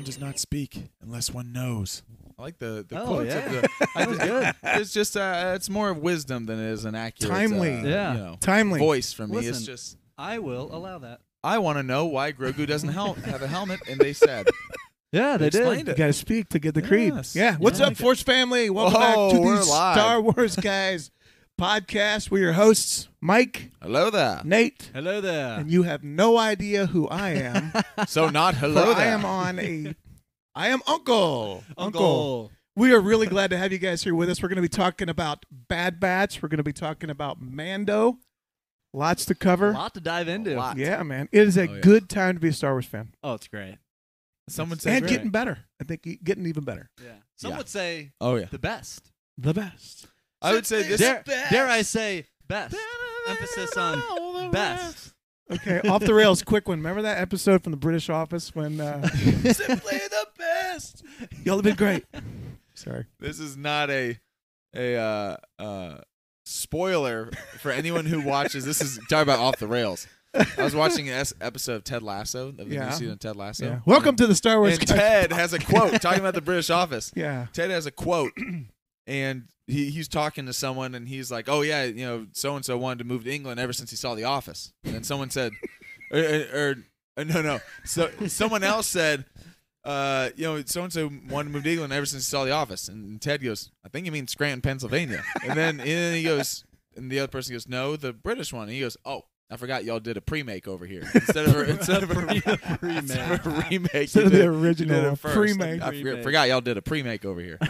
does not speak unless one knows. I like the quotes of the. That was good. It's just it's more of wisdom than it is an accurate, Timely. Timely voice from me. Listen, It's just I will allow that. I want to know why Grogu doesn't have a helmet, and they said Yeah, they explained You it. got to speak to get the creed. Yes. Yeah. What's Yeah. up, Force family? Welcome back to we're the live. Star Wars Guys podcast. We're your hosts, Mike, Hello there. Nate, Hello there. and you have no idea who I am. So not for hello there. I am Uncle. We are really glad to have you guys here with us. We're going to be talking about Bad Batch. We're going to be talking about Mando. Lots to A cover. lot to dive into. lot. Yeah, man. It is a Oh, yeah. good time to be a Star Wars fan. Oh, it's great. Someone It's said And great. getting better. I think getting even better. Yeah. Some Yeah. would say Oh yeah. the best. The best. I would say this. Dare I say best? Emphasis on best. Okay, off the rails, quick one. Remember that episode from the British Office when Simply the best. y'all have been great. Sorry. This is not a spoiler for anyone who watches. This is talking about off the rails. I was watching an episode of Ted Lasso, of the Yeah. new season of Ted Lasso. Yeah. Welcome to the Star Wars And Guys. Ted has a quote talking about the British Office. Yeah. Ted has a quote, and he's talking to someone, and he's like, "Oh yeah, you know, so and so wanted to move to England ever since he saw The Office." And then someone said, no. So someone else said, you know, so and so wanted to move to England ever since he saw The Office. And Ted goes, "I think you mean Scranton, Pennsylvania." And then he goes, and the other person goes, "No, the British one." And he goes, "Oh, I forgot y'all did a pre-make over here instead of a remake. Instead you of the did original it first. pre-make. I forgot y'all did a pre-make over here."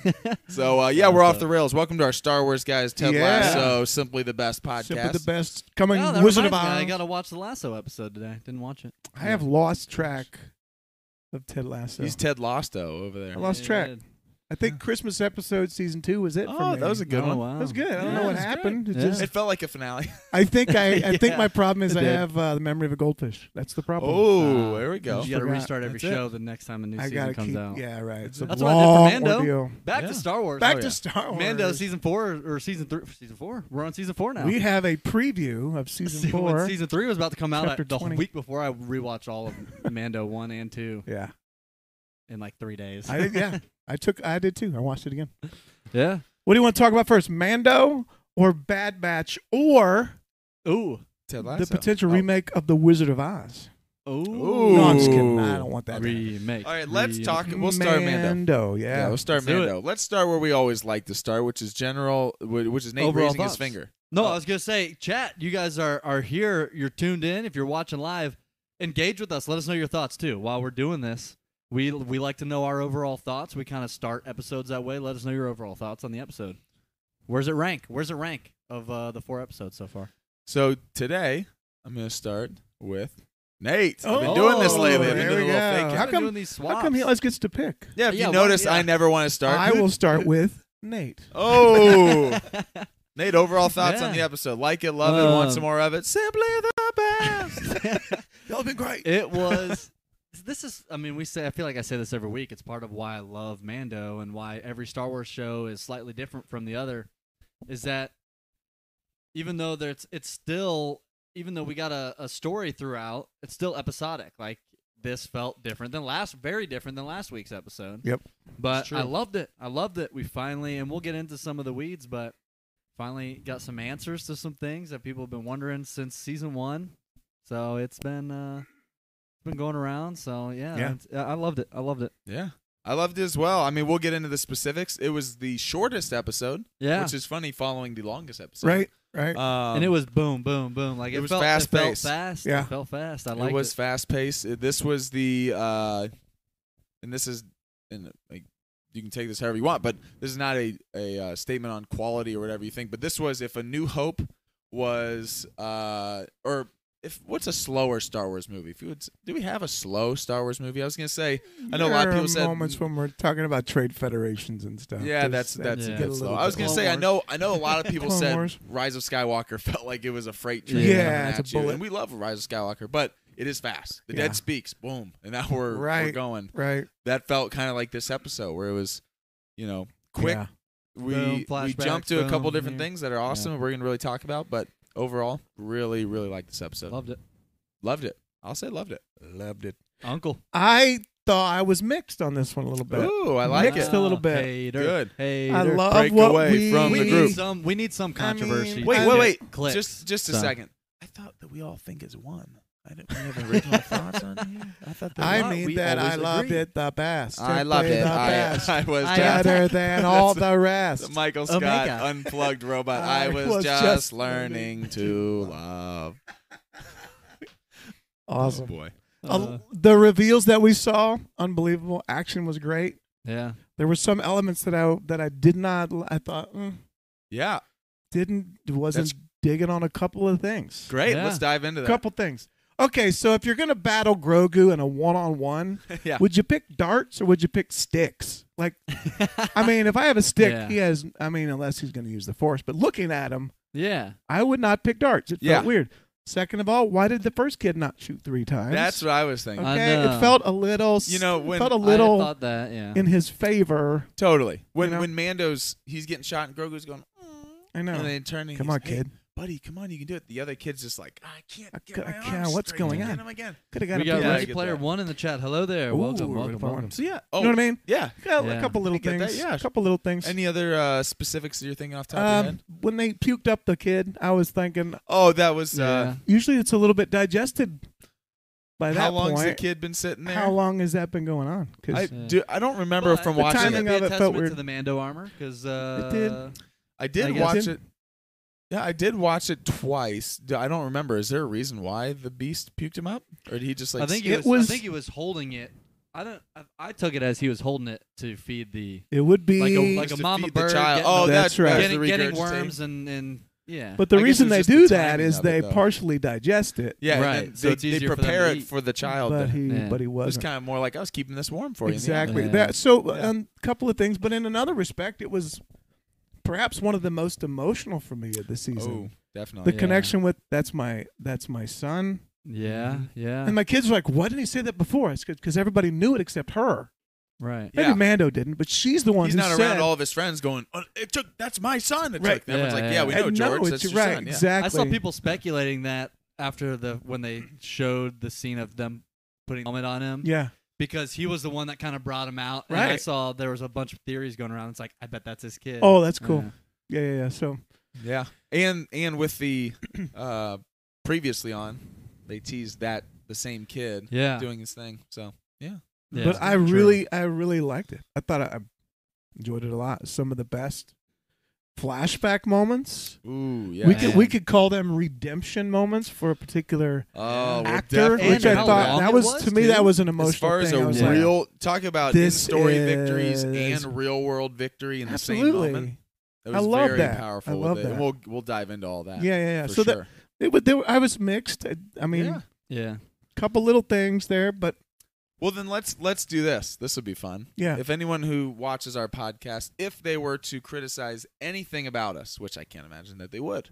So yeah, we're off the rails. Welcome to our Star Wars Guys Ted Yeah. Lasso, simply the best podcast. Simply the best. Coming Oh, that Wizard of reminds me, Oz. I got to watch the Lasso episode today. Didn't watch it. I have lost track of Ted Lasso. He's Ted Lasso over there. I lost track. I think Christmas episode season 2 was it for Oh, me. that was a good Oh, one. wow. That was good. I don't Yeah, know what it was happened. It Yeah. just, It felt like a finale. I think Yeah, my problem is it I did. have the memory of a goldfish. That's the problem. Oh, there we go. You got to Forgot. restart every That's it. show the next time a new I season gotta comes keep. out. Yeah, right. It's a That's what I did for long Mando. ordeal. Back Yeah. to Star Wars. Back Oh, to yeah. Star Wars. Mando season 4 or season 3? Season 4. We're on season 4 now. We have a preview of season 4. When season 3 was about to come out Chapter the 20. week before I rewatched all of Mando 1 and 2 Yeah, in like 3 days. I did. Yeah, I did too. I watched it again. Yeah. What do you want to talk about first, Mando or Bad Batch, or Ooh. Ted Lasso. the potential Oh. remake of The Wizard of Oz? Ooh. No, I'm just kidding. I don't want that. Remake. All right, let's Remake. talk. We'll start Mando. Yeah. We'll start Let's do Mando. Let's start where we always like to start, which is which is Nate Overall raising his thoughts. finger. No, Oh. I was gonna say, chat. You guys are here. You're tuned in. If you're watching live, engage with us. Let us know your thoughts too. While we're doing this, we like to know our overall thoughts. We kind of start episodes that way. Let us know your overall thoughts on the episode. Where's it rank of the 4 episodes so far? So today, I'm going to start with Nate. I've been Oh, doing this lately. I've been there doing we a little go. fake. How I've been come- doing these swaps. How come he always gets to pick? Yeah, if Yeah, you well, notice, yeah. I never want to start. I will start with Nate. Oh, Nate, overall thoughts on Yeah. the episode? Like it, love it, want some Um, more of it? Simply the best. Y'all have been great. It was. This is. I mean, I feel like I say this every week. It's part of why I love Mando and why every Star Wars show is slightly different from the other. Is that even though it's still, even though we got a story throughout, it's still episodic. Like this felt different than very different than last week's episode. Yep. But It's true. I loved it. We finally, and we'll get into some of the weeds, but finally got some answers to some things that people have been wondering since season 1. So it's been going around. So yeah. I loved it. Yeah, I loved it as well. I mean, we'll get into the specifics. It was the shortest episode, Yeah. which is funny following the longest episode. Right. And it was boom, boom, boom. Like it was felt fast-paced. fast. Yeah. It felt fast. I liked It was fast paced. This was the, and this is, and like you can take this however you want, but this is not a statement on quality or whatever you think. But this was if A New Hope was, or if what's a slower Star Wars movie? If you would, do we have a slow Star Wars movie? I was gonna say, I know a lot of people said moments when we're talking about trade federations and stuff. yeah, There's- that's Yeah. a get bit a slow. little I was bit- gonna Clone say Wars. I know a lot of people Clone said Wars. Rise of Skywalker felt like it was a freight train Yeah, coming it's a at you. bullet. And we love Rise of Skywalker, but it is fast. The Yeah. dead speaks, boom, and now we're Right. going. right. That felt kind of like this episode where it was, quick. Yeah. We Boom, we flashbacks, jumped to a couple boom, different here. things that are awesome and we're gonna really talk about, but overall, really, really liked this episode. Loved it. Loved it. I'll say loved it. Loved it. Uncle. I thought I was mixed on this one a little bit. Ooh, I like Mixed it. a little bit. Hater, Good. hater. I love Break what away we from the we group. need some. We need some controversy. Wait, Wait. Click. Just a So. second. I thought that we all think it's one. I didn't we have original thoughts on here. I thought that I we mean we that I always loved agree. it the best. I loved Simply it. The best. I was I- just Better than all That's the rest. the Michael Scott Omega. unplugged robot. I was just just learning to love. Awesome. Oh boy. The reveals that we saw, unbelievable. Action was great. Yeah. There were some elements that I did not. I thought Yeah. wasn't digging on a couple of things. Great. Yeah. Let's dive into that. Couple things. Okay, so if you're gonna battle Grogu in a one-on-one, Yeah. would you pick darts or would you pick sticks? Like, I mean, if I have a stick, Yeah. he has. I mean, unless he's gonna use the Force. But looking at him, Yeah. I would not pick darts. It felt Yeah. weird. Second of all, why did the first kid not shoot 3 times? That's what I was thinking. I okay. know. It felt a little. You know, when felt a I little thought that. Yeah. in his favor. Totally. When You know? when Mando's he's getting shot and Grogu's going, I know. and then turning. Come on, kid. Buddy, come on, you can do it. The other kid's just like, I can't I get ca- my I can't. arms What's straight. going Get on? him again. Could have got We a got Yeah, I Ready get Player that. One in the chat. Hello there. Ooh, Welcome. Ready Welcome. Player Welcome. One. So yeah. You know what I mean? Yeah. Got Yeah. a couple little I get that, things. yeah. A couple little things. Any other specifics that you're thinking off the top of your head? When they puked up the kid, I was thinking Oh, that was. Yeah. usually it's a little bit digested by that How long's point. the kid been sitting there? How long has that been going on? 'Cause I Yeah. I don't remember But from the watching timing it. of it felt weird. to the Mando armor because It did. I did I guess. watch Did- it. Yeah, I did watch it twice. I don't remember. Is there a reason why the Beast puked him up, or did he just like? I think it I was- think he was holding it. I took it as he was holding it to feed the it would be. like a to mama feed the bird child. getting Oh, the- That's right. that's the getting regurgitate. worms and yeah. but the I guess reason it they was just do the that timing is of they it, though. partially digest it. Yeah, Right, and then so they, it's easier they for them prepare to it eat. for the child. But to- he Yeah. but he it was wasn't. kind of more like I was keeping this warm for you. Exactly. Yeah. That so Yeah. a couple of things, but in another respect, it was perhaps one of the most emotional for me of the season. Oh, definitely. The Yeah. connection with that's my son, yeah, yeah. and my kids were like, "Why didn't he say that before?" It's because everybody knew it except her. right. Maybe Yeah. Mando didn't, but she's the one He's who not said, around all of his friends going, oh, "It took. That's my son." It Right. took. Everyone's Yeah, like, yeah. "Yeah, we know, And George. no, That's it's your right, son." Yeah. exactly. I saw people speculating that after when they showed the scene of them putting the helmet on him Yeah, because he was the one that kind of brought him out. And I Right. saw there was a bunch of theories going around. It's like I bet that's his kid. Oh, that's cool. Yeah. So Yeah, and with the previously on, they teased that the same kid Yeah. doing his thing. So yeah, Yeah. but I really liked it. I thought I enjoyed it a lot. Some of the best flashback moments. ooh yeah. We could call them redemption moments for a particular oh, we'll actor, definitely which I do how thought long that it was was, to me too. that was an As emotional far as thing. I a was like, real talk about this in-story victories is- and real-world victory in the same absolutely. moment. It I was love very that. powerful. I love with it. that. And we'll dive into all that. Yeah. For So sure. I was mixed. I mean, Yeah. Yeah. couple little things there, but Well, then let's do this. This will be fun. yeah. If anyone who watches our podcast, if they were to criticize anything about us, which I can't imagine that they would,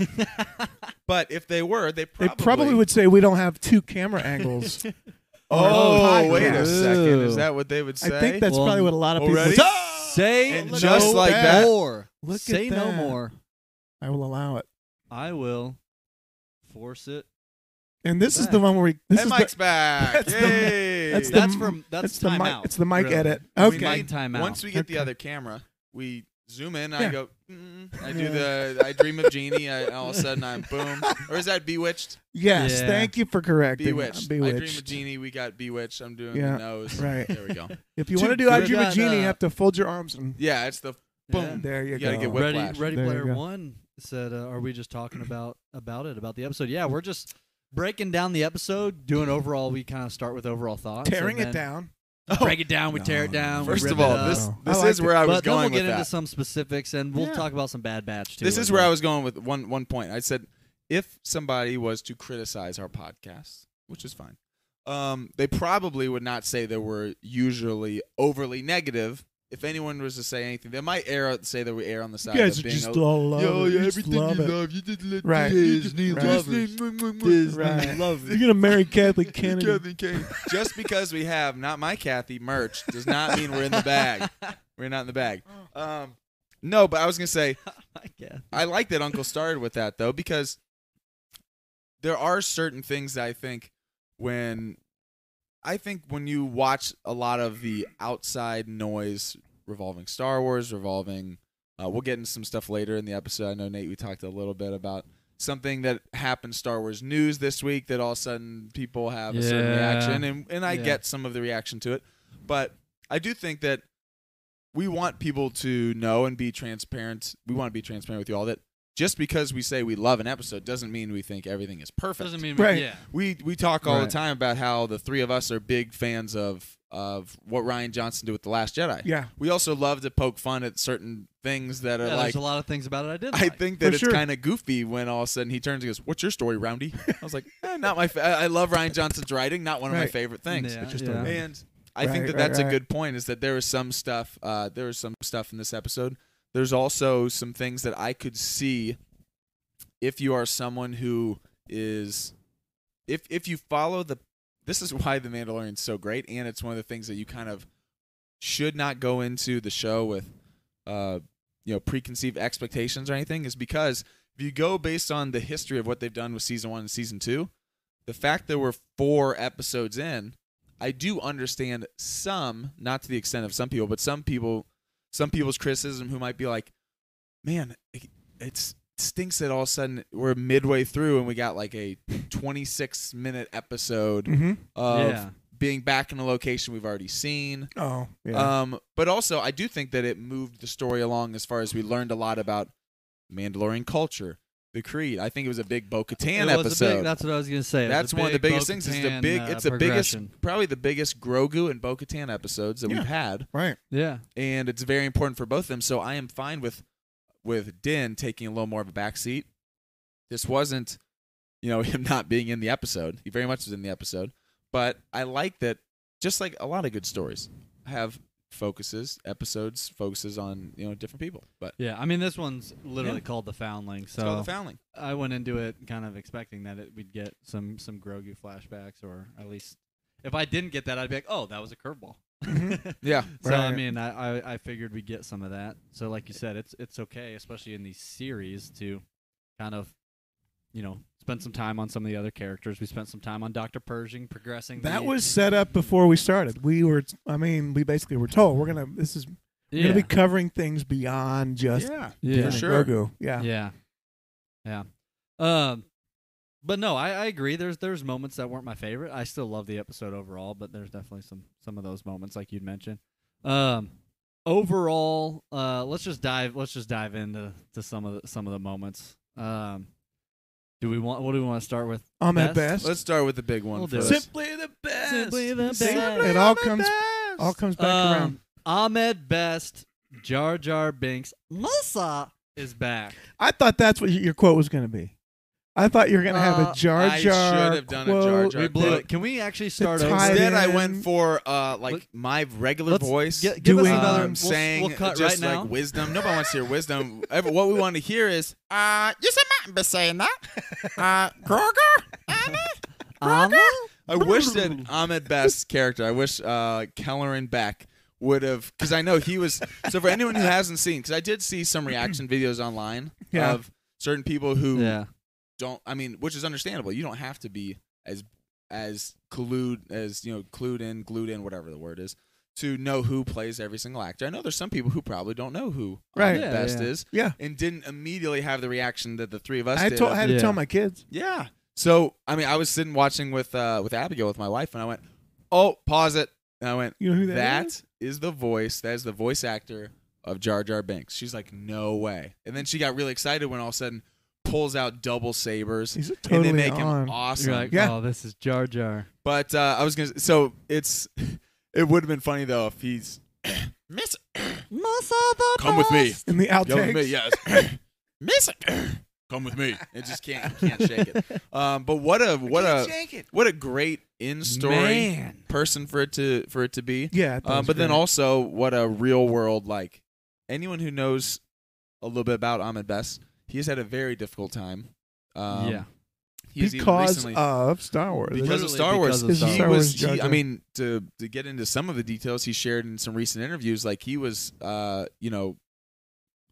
but if they were, they They probably, probably would say we don't have 2 camera angles. Oh, podcast. wait a second. Is Ooh. that what they would say? I think that's Well, probably what a lot of people already? would say. Say And no just like that- more. Look at Say no that. more. I will allow it. I will force it. And this is Back. the one where this And is Mike's back. that's the- Yay. that's the- That's it's the time mic. out. It's the mic really. edit. We Okay. need- Time out. Once we get the Okay. other camera, we zoom in. Yeah. I go. I do I dream of Genie. All of a sudden I'm boom. Or is that Bewitched? Yes. Yeah. Thank you for correcting. Bewitched. I Bewitched. dream of Genie. We got Bewitched. I'm doing Yeah, the nose. right. There we go. If you Too want to do I good. Dream We of Genie, got, you have to fold your arms and Yeah, it's the Yeah. boom. there you, You go. gotta get whiplash. Ready There you Player go. One said, "Are we just talking about the episode?" Yeah, we're just breaking down the episode, doing overall. We kind of start with overall thoughts, Tearing and it then down. break it down. We tear it No, down. First we of rip all, it up. this I this like is where I was but then going we'll with get into that. some specifics, and we'll Yeah. talk about some Bad Batch too. This as is where I well. was going with one point. I said if somebody was to criticize our podcast, which is fine, they probably would not say that we're usually overly negative. If anyone was to say anything, they might say that we err on the side You guys of are being just all love it. You just love it. love, you just let Right. Disney Right. lovers. Right. love You're gonna marry Kathleen Kennedy. Just because we have not my Kathy merch does not mean we're in the bag. We're not in the bag. No, but I was gonna say Yeah. I like that Uncle started with that though, because there are certain things that I think when I think when you watch a lot of the outside noise revolving Star Wars, revolving, we'll get into some stuff later in the episode. I know, Nate, we talked a little bit about something that happened Star Wars news this week that all of a sudden people have a certain reaction, and I get some of the reaction to it. But I do think that we want people to know and be transparent. We want to be transparent with you all that just because we say we love an episode doesn't mean we think everything is perfect. Doesn't mean Right. We talk all the time about how the three of us are big fans of what Rian Johnson did with The Last Jedi. Yeah. We also love to poke fun at certain things that are like. There's a lot of things about it I didn't I like. think that For it's sure. kind of goofy when all of a sudden he turns and goes, "What's your story, Roundy?" I was like, "Not my. I love Rian Johnson's writing. Not one of my Right. favorite things." Yeah, just yeah. And I think that Right, that's right. a good point. Is that there is some stuff. There is some stuff in this episode. There's also some things that I could see if you are someone who is, if you follow the. This is why The Mandalorian's so great, and it's one of the things that you kind of should not go into the show with, preconceived expectations or anything. Is because if you go based on the history of what they've done with season 1 and season 2, the fact that we're 4 episodes in, I do understand some, not to the extent of some people, but some people's criticism who might be like, man, it stinks that all of a sudden we're midway through and we got like a 26-minute episode Mm-hmm. of being back in a location we've already seen. Oh, yeah. But also, I do think that it moved the story along as far as we learned a lot about Mandalorian culture, the Creed. I think it was a big Bo-Katan episode. That's what I was going to say. That's one of the biggest things. It's the biggest, probably the biggest Grogu and Bo-Katan episodes that we've had, right. Yeah. and it's very important for both of them. So I am fine with Din taking a little more of a backseat. This wasn't, him not being in the episode. He very much was in the episode, but I like that. Just like a lot of good stories have focuses on different people. But Yeah, I mean, this one's literally called The Foundling, it's called so The Foundling. I went into it kind of expecting that we'd get some Grogu flashbacks, or at least if I didn't get that, I'd be like, oh, that was a curveball. Yeah. So I Right. mean, I figured we'd get some of that. So like you said, it's okay, especially in these series, to kind of spend some time on some of the other characters. We spent some time on Dr. Pershing progressing. That the, was set up before we started. We basically were told we're going to be covering things beyond just Yeah. Yeah. Din For and sure. Grogu. Yeah. Yeah. But no, I agree. There's moments that weren't my favorite. I still love the episode overall, but there's definitely some of those moments like you'd mentioned. Overall, let's just dive into some of the moments. What do we want to start with? Ahmed Best? Best. Let's start with the big one We'll do first. it. Simply the best. Simply the See, best. it all comes back around. Ahmed Best, Jar Jar Binks, Musa is back. I thought that's what your quote was going to be. I thought you were going to have a Jar I Jar should have done a quote. Jar Jar We blew But it. Can we actually start the over? title- Instead, I in. went for Let- my regular Let's voice. give us Doing- another. saying we'll cut just right now. like wisdom. Nobody wants to hear wisdom. What we want to hear is, you should not be saying that. Grogu? I wish that Ahmed Best's character, I wish Kelleran Beck would have, because I know he was, so for anyone who hasn't seen, because I did see some reaction videos online Yeah. of certain people who Yeah. don't, I mean, which is understandable. You don't have to be as glued in, whatever the word is, to know who plays every single actor. I know there's some people who probably don't know who Right. Ahmed Best Yeah. is, Yeah. and didn't immediately have the reaction that the three of us I did. had to Yeah. tell my kids. Yeah. So I mean, I was sitting watching with Abigail, with my wife, and I went, "Oh, pause it!" And I went, You know who that "That is the voice. That is the voice actor of Jar Jar Binks." She's like, "No way!" And then she got really excited when all of a sudden pulls out double sabers, He's and totally they make on. him awesome. You're like, Yeah. oh, this is Jar Jar. But I was gonna. So it would have been funny though if he's Miss. Musa the Come with me. In the Come with outtakes. me, yes. Miss it. Come with me. It just can't shake it. But what a great in-story Man. person for it to be. Yeah. that was But then great. also what a real world, like anyone who knows a little bit about Ahmed Best, he's had a very difficult time. Yeah. He's even because recently, of Star Wars. because of Literally Star Wars. because of Star He Star was. Wars, Jar I Jar. mean, to get into some of the details he shared in some recent interviews, like he was,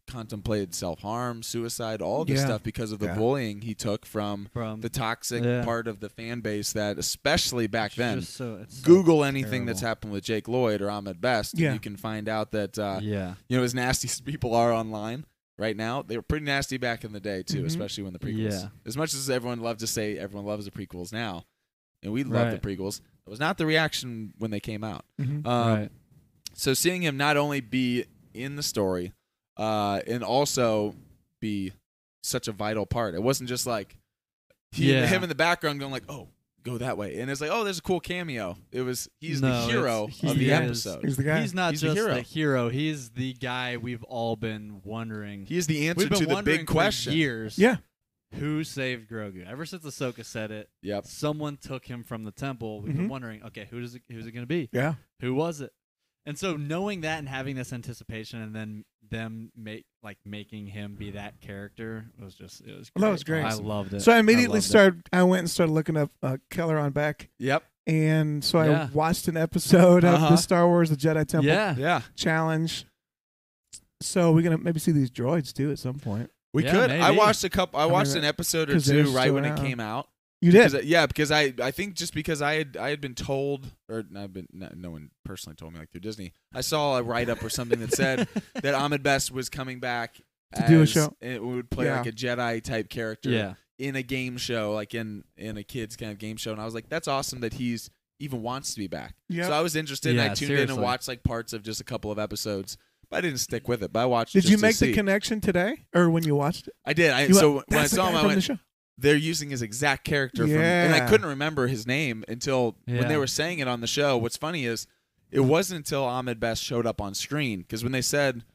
contemplated self-harm, suicide, all this Yeah. stuff because of the Yeah. bullying he took from the toxic part of the fan base that, especially back then. Google anything that's happened with Jake Lloyd or Ahmed Best, Yeah. and you can find out that as nasty as people are online right now, they were pretty nasty back in the day too, Mhm. especially when the prequels. Yeah. As much as everyone loved to say everyone loves the prequels now, and we love the Right. prequels, it was not the reaction when they came out. Mhm. Right. So seeing him not only be in the story, and also be such a vital part. It wasn't just like him in the background going like, "Oh, go that way," and it's like, "Oh, there's a cool cameo." It was he's the hero of the episode. He's the guy. He's not He's just the hero. He's the guy we've all been wondering. He is the answer We've been to the wondering big for question. years. Yeah. Who saved Grogu? Ever since Ahsoka said it, Yep. someone took him from the temple. We've been wondering, okay, who's it going to be? Yeah. Who was it? And so knowing that and having this anticipation, and then them making him be that character was great. Well, that was great. I loved it. So I immediately loved it. I went and started looking up Kelleron Beck, Yep. and so I Yeah. watched an episode of the Star Wars: The Jedi Temple Yeah. Challenge. So we're gonna maybe see these droids too at some point. We Yeah, could. maybe. I watched a couple. I watched mean, an episode or 'cause they're two right still when it around. came out. You did. Because I think just because I had been told, or no one personally told me, like through Disney, I saw a write up or something that said that Ahmed Best was coming back To do a show. It would play like a Jedi type character Yeah. in a game show, like in a kids kind of game show, and I was like, that's awesome that he's even wants to be back. Yep. So I was interested. And Yeah, I tuned in seriously. and watched like parts of just a couple of episodes, but I didn't stick with it. But I watched. Did just you to make the see. connection today, or when you watched it? I did. You So went, when I "That's the saw guy him, I from the went, show." they're using his exact character from, and I Yeah. couldn't remember his name until when Yeah. they were saying it on the show. What's funny is it wasn't until Ahmed Best showed up on screen, because when they said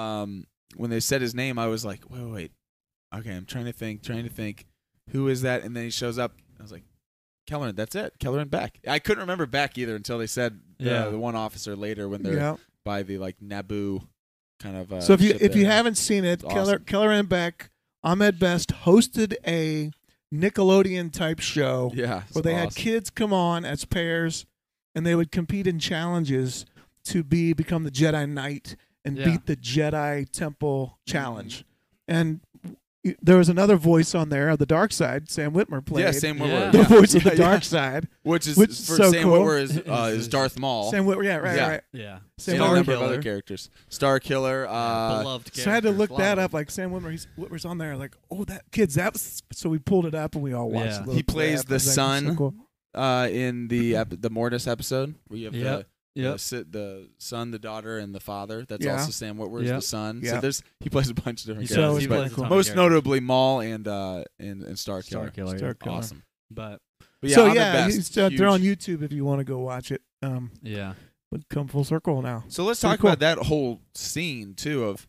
his name, I was like, wait, okay, I'm trying to think, who is that? And then he shows up. I was like, Kelleran, that's it, Kelleran Beck. I couldn't remember Beck either until they said the one officer later when they're Yeah. by the like Naboo kind of. So if you ship there. haven't seen it, It's awesome. Kelleran Beck, Ahmed Best hosted a Nickelodeon type show Yeah, it's where they had awesome. kids come on as pairs, and they would compete in challenges to become the Jedi Knight and Yeah. beat the Jedi Temple Challenge. And there was another voice on there of the dark side. Sam Whitmer played. Yeah, Sam Yeah. Witwer. the Yeah. voice of the Yeah, dark yeah. side. Which is Which for is so Sam cool. Witwer is Darth Maul. Sam Whitwer, yeah, right, Yeah. right. Yeah. Sam and a Witwer. number of other characters. Star Killer. Beloved character. So I had to look Love that him. up. Like Sam Whitmer's on there. Like, oh, that kid's that. So we pulled it up and we all watched. Yeah. a little He plays clip. the It was, like, son. so cool. In the Mortis episode, where you have Yep. Yep. the son, the daughter, and the father. That's Yeah. also Sam Witwer is Yep. the son. Yeah. So he plays a bunch of different He characters. does. He but plays a ton of most characters. notably Maul and Star Killer. Star Killer. Star yeah. Killer. Awesome. But But yeah, So Ahmed yeah, Best, they're on huge. YouTube if you want to go watch it. yeah. But come full circle now. So let's Pretty talk cool. about that whole scene too. Of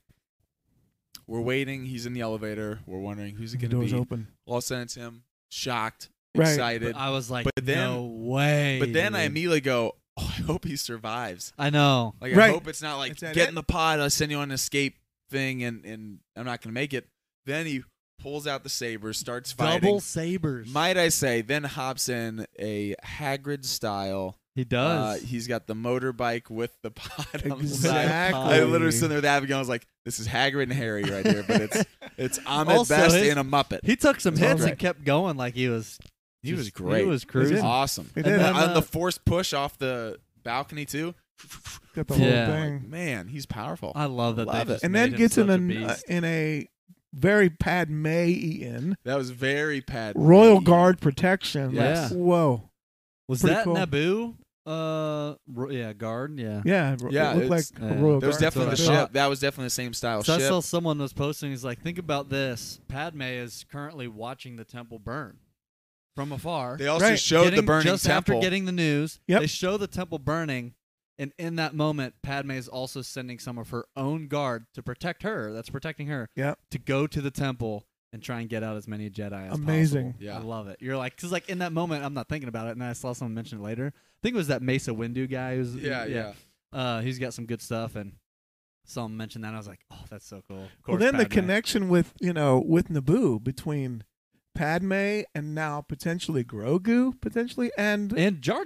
we're waiting. He's in the elevator. We're wondering who's it going to Doors be. open. All of a sudden, it's him, shocked, Right. excited. But I was like, But then- no way. But then I dude. immediately go, "Oh, I hope he survives." I know. Like Right. I hope it's not like Is that get it? in the pod, I'll send you on an escape thing, and I'm not going to make it. Then he pulls out the saber, starts fighting. Double sabers. Might I say, then hops in a Hagrid style. He does. He's got the motorbike with the pod on the side. Exactly. I literally stood there with Abigail. I was like, "This is Hagrid and Harry right here," but it's Ahmed Also, Best his- in a Muppet. he took some That's hits right. and kept going like he was. He was just- great. He was He cruising. did. Awesome. He And did. then And, on the forced push off the balcony too. Got the Yeah. whole thing. Man, he's powerful. I love that. Love they it. just And made then him gets such a in beast. a very Padme-ian That was very Royal Guard protection. Yes. Like, whoa. Was pretty that cool. Naboo? Yeah, guard. Yeah. Yeah. Yeah, It looked like it's- a yeah. Royal That was Guard. definitely the That's what I ship. thought. That was definitely the same style So I ship. saw someone was posting. He's like, think about this. Padme is currently watching the temple burn from afar. They also Right. showed the Getting- burning just temple. after getting the news. Yep. They show the temple burning, and in that moment, Padme is also sending some of her own guard to protect her. That's protecting her. Yep. To go to the temple and try and get out as many Jedi as Amazing. possible. Yeah. I love it. You're like, because like in that moment, I'm not thinking about it, and I saw someone mention it later. I think it was that Mesa Windu guy. Who's yeah. He's got some good stuff, and someone mentioned that. And I was like, oh, that's so cool. Of Well, course, then the Padme. connection with Naboo between Padme and now potentially Grogu, and Jar Jar.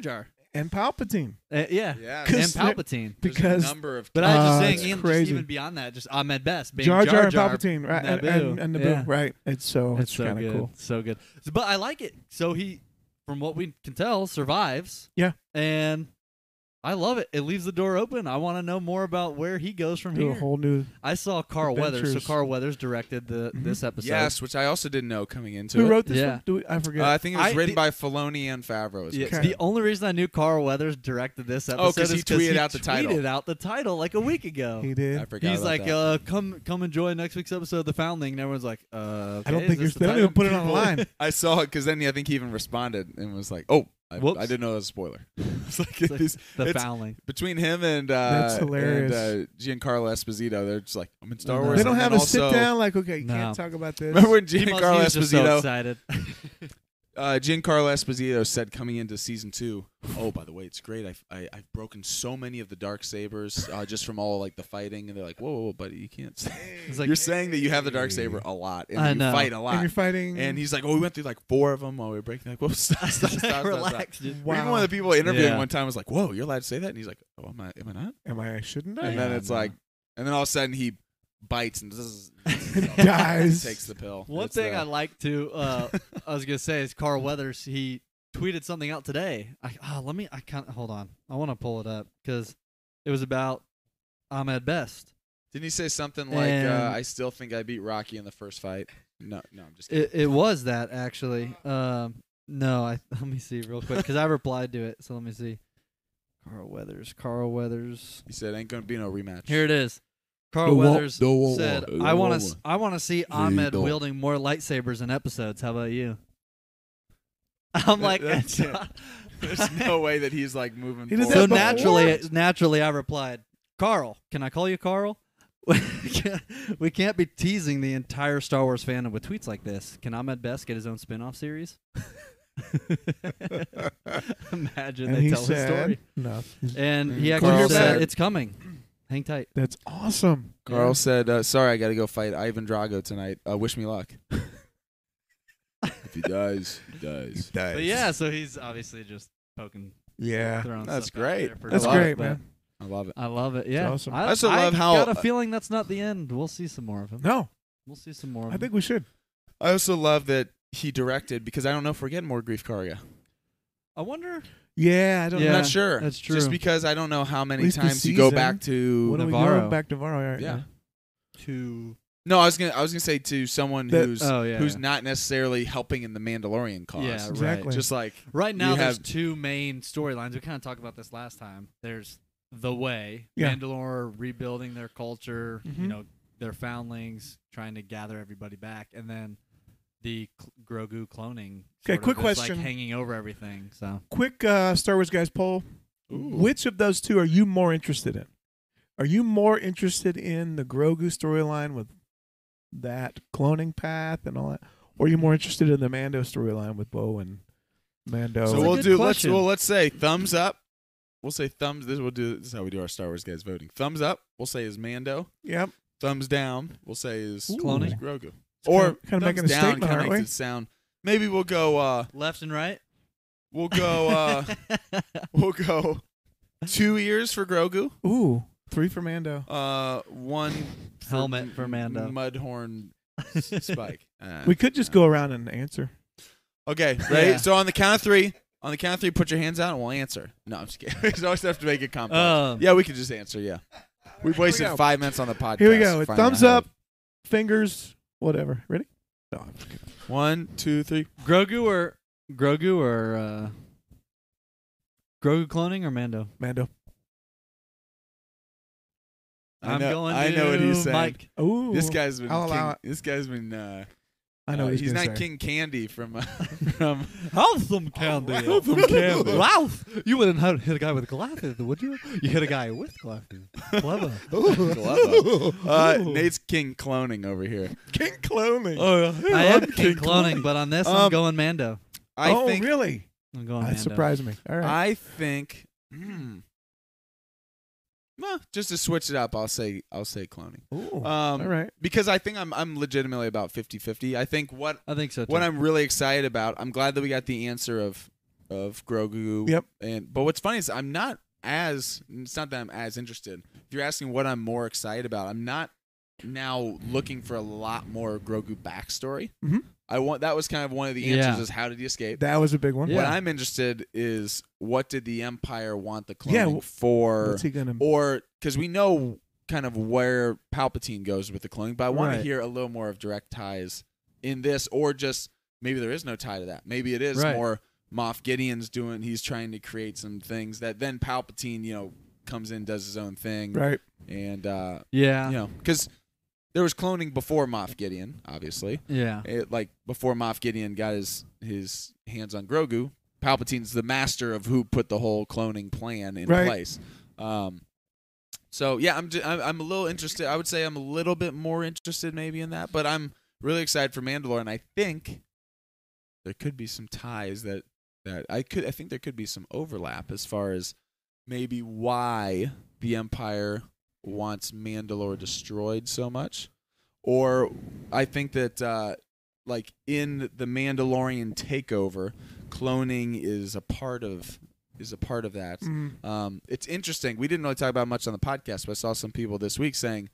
and Palpatine. Yeah. Yeah, And 'Cause Palpatine. there's because- a number of. But I was just it's saying, crazy. even beyond that, just Ahmed Best being Jar Jar and Jar Palpatine, right? Naboo. And Naboo, Yeah. right? It's so It's kind of good. cool. So good. But I like it. So he, from what we can tell, survives. Yeah. And I love it. It leaves the door open. I want to know more about where he goes from Do a here. whole new. I saw Carl Weathers. So adventures. Carl Weathers directed this episode. Yes, which I also didn't know coming into Who it. wrote this Yeah. one? I forget. I think it was I- written the- by Filoni and Favreau. Is Yeah, what Okay. it The said. only reason I knew Carl Weathers directed this episode 'cause he is 'cause tweeted out the title. tweeted out the title like a week ago. he did. I forgot He's about like, that. come enjoy next week's episode of The Foundling. And everyone's like, I don't okay, think is you're. this the They don't title? even put it online. I saw it because then I think he even responded and was like, "Oh, I Whoops. didn't know it was a spoiler." It's like, It's like this- The it's- Foundling. between him and That's hilarious. Giancarlo Esposito, they're just like, "I'm in Star No. Wars." They don't and have then a sit also- down like, okay, you No. can't talk about this. Remember when He Giancarlo was just so Esposito? excited. Giancarlo Esposito said coming into season 2, "Oh, by the way, it's great. I've broken so many of the dark sabers just from all like the fighting." And they're like, "Whoa, buddy, you can't say." He's like, You're saying that you have the dark saber a lot and I you know. fight a and lot. you're fighting. And he's like, "Oh, we went through like 4 of them while we were breaking." Like, "Whoa, stop." relax, dude. Wow. Even one of the people interviewing Yeah. one time was like, "Whoa, you're allowed to say that?" And he's like, "Oh, am I not?" Am I? Shouldn't I? And then it's no. like, and then all of a sudden he bites and Dies. takes the pill. One It's, thing I like to, I was gonna say is Carl Weathers. He tweeted something out today. I can't hold on. I want to pull it up because it was about Ahmed Best. didn't he say something like, And- "I still think I beat Rocky in the first fight"? No, I'm just kidding. It was that actually. No, let me see real quick because I replied to it. So let me see. Carl Weathers. He said, "Ain't gonna be no rematch." Here it is. Carl Weathers said, "I want to see Ahmed wielding more lightsabers in episodes. How about you?" I'm like, That's it. There's no way that he's like moving. He did forward. so that before. naturally, I replied, "Carl, can I call you Carl? We can't be teasing the entire Star Wars fandom with tweets like this. Can Ahmed Best get his own spin-off series?" Imagine And they he tell his said, story. no. And he Carl actually said, said- "It's coming. Hang tight." That's awesome. Carl Yeah. said, "Sorry, I got to go fight Ivan Drago tonight. Wish me luck." If he dies, he dies. But yeah, so he's obviously just poking. Yeah. Throwing That's stuff out great. there for That's I love Doug, great, but man. I love it. I love it. Yeah, awesome. I also love how- got a feeling that's not the end. We'll see some more of him. No, We'll see some more. Of I him. think we should. I also love that he directed because I don't know if we're getting more Grief Karga. I wonder. Yeah, I don't Yeah, I'm know. not sure. that's true. Just because I don't know how many least the times you go season. back to. What are we Navarro. going back to Navarro? Right Yeah. now? To No, I was gonna say to someone That- who's yeah, who's not necessarily helping in the Mandalorian cause. Yeah, right. Exactly. Just like right now. you There's have- two main storylines. We kind of talked about this last time. There's The Way, Yeah. Mandalore rebuilding their culture. Mhm. You know, their foundlings trying to gather everybody back, and then the Grogu cloning. Okay, sort quick of is, question. like hanging over everything. So Quick Star Wars guys poll. Which of those two are you more interested in? Are you more interested in the Grogu storyline with that cloning path and all that, or are you more interested in the Mando storyline with Bo and Mando? so a we'll good do. question. Let's say thumbs up. We'll say thumbs. This is how we do our Star Wars guys voting. Thumbs up. We'll say is Mando. Yep. Thumbs down. We'll say is Cloning? is Grogu. It's Or kinda making a thumbs down statement, kinda aren't makes we? it sound. Maybe we'll go. left and right. We'll go. We'll go 2 ears for Grogu. Ooh, 3 for Mando. 1 Helmet for Mando. Mudhorn Spike. We could just go around and answer. Okay, ready? Yeah. So on the count of 3, put your hands out and we'll answer. No, I'm just kidding. We always have to make it complex. Yeah, we could just answer. Yeah, we've wasted go. 5 minutes on the podcast. Here we go. finding Thumbs out how up, fingers, whatever. Ready? No. I'm just kidding. to- 1, 2, 3. Grogu or Grogu cloning or Mando? Mando. I'm going I know what to he's saying. Mike. Ooh. This guy's been. I'll allow King, this guy's been. I know what he's gonna not say. King Candy from. From Have some candy. Have some candy. Ralph, you wouldn't hit a guy with glasses, would you? You hit a guy with glasses. Clever. Nate's King cloning over here. King cloning. I am king cloning, but on this, I'm Um, going Mando. I oh, think. really? I'm going That Mando. surprised me. All right. I think. Well, just to switch it up, I'll say cloning. Ooh. All right. Because I think I'm legitimately about 50-50. I think I think so too. what I'm really excited about, I'm glad that we got the answer of of Grogu. Yep. But what's funny is it's not that I'm as interested. If you're asking what I'm more excited about, I'm not now looking for a lot more Grogu backstory. Mhm. That was kind of one of the answers Yeah. is how did he escape? That was a big one. Yeah. What I'm interested is what did the Empire want the cloning Yeah, for? What's he gonna? Or because we know kind of where Palpatine goes with the cloning, but I want to Right. hear a little more of direct ties in this, or just maybe there is no tie to that. Maybe it is Right. more Moff Gideon's doing. He's trying to create some things that then Palpatine, comes in, does his own thing, Right. and Yeah. because there was cloning before Moff Gideon, obviously. Yeah. Like before Moff Gideon got his hands on Grogu, Palpatine's the master of who put the whole cloning plan in Right. place. So yeah, I'm a little interested. I would say I'm a little bit more interested maybe in that, but I'm really excited for Mandalore, and I think there could be some ties that I think there could be some overlap as far as maybe why the Empire wants Mandalore destroyed so much, or I think that like in the Mandalorian takeover, cloning is a part of that. Mhm. It's interesting. We didn't really talk about it much on the podcast, but I saw some people this week saying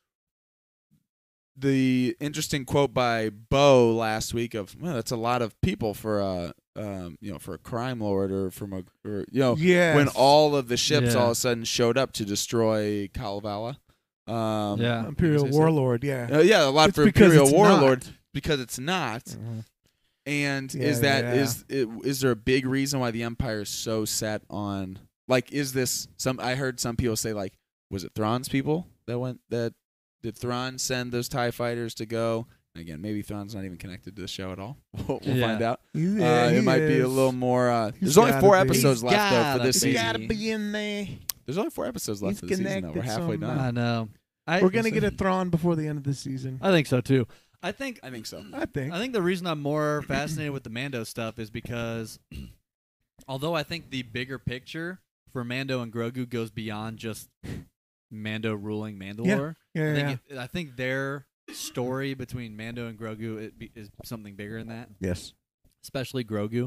the interesting quote by Bo last week of, well, that's a lot of people for a crime lord or Yes. when all of the ships Yeah. all of a sudden showed up to destroy Kalevala. Yeah. Imperial Is it- Warlord. Yeah. Yeah, a lot It's for because Imperial it's Warlord not. because it's not. Mhm. And Yeah, is that yeah. is there a big reason why the Empire is so set on, like, is this some? I heard some people say, like, was it Thrawn's people that did Thrawn send those TIE fighters to go? And again, maybe Thrawn's not even connected to the show at all. We'll Yeah. find out. Yeah, he It might be a is. little more. He's There's only gotta 4 be. episodes He's left though for gotta this be. He's season. got to be in there. There's only 4 episodes left He's for the season though. We're connected halfway somehow. done. I know. We're gonna get a Thrawn before the end of the season. I think so too. I think I think so. I think. I think the reason I'm more fascinated with the Mando stuff is because although I think the bigger picture for Mando and Grogu goes beyond just Mando ruling Mandalore, Yeah. I think their story between Mando and Grogu is something bigger than that, Yes. especially Grogu.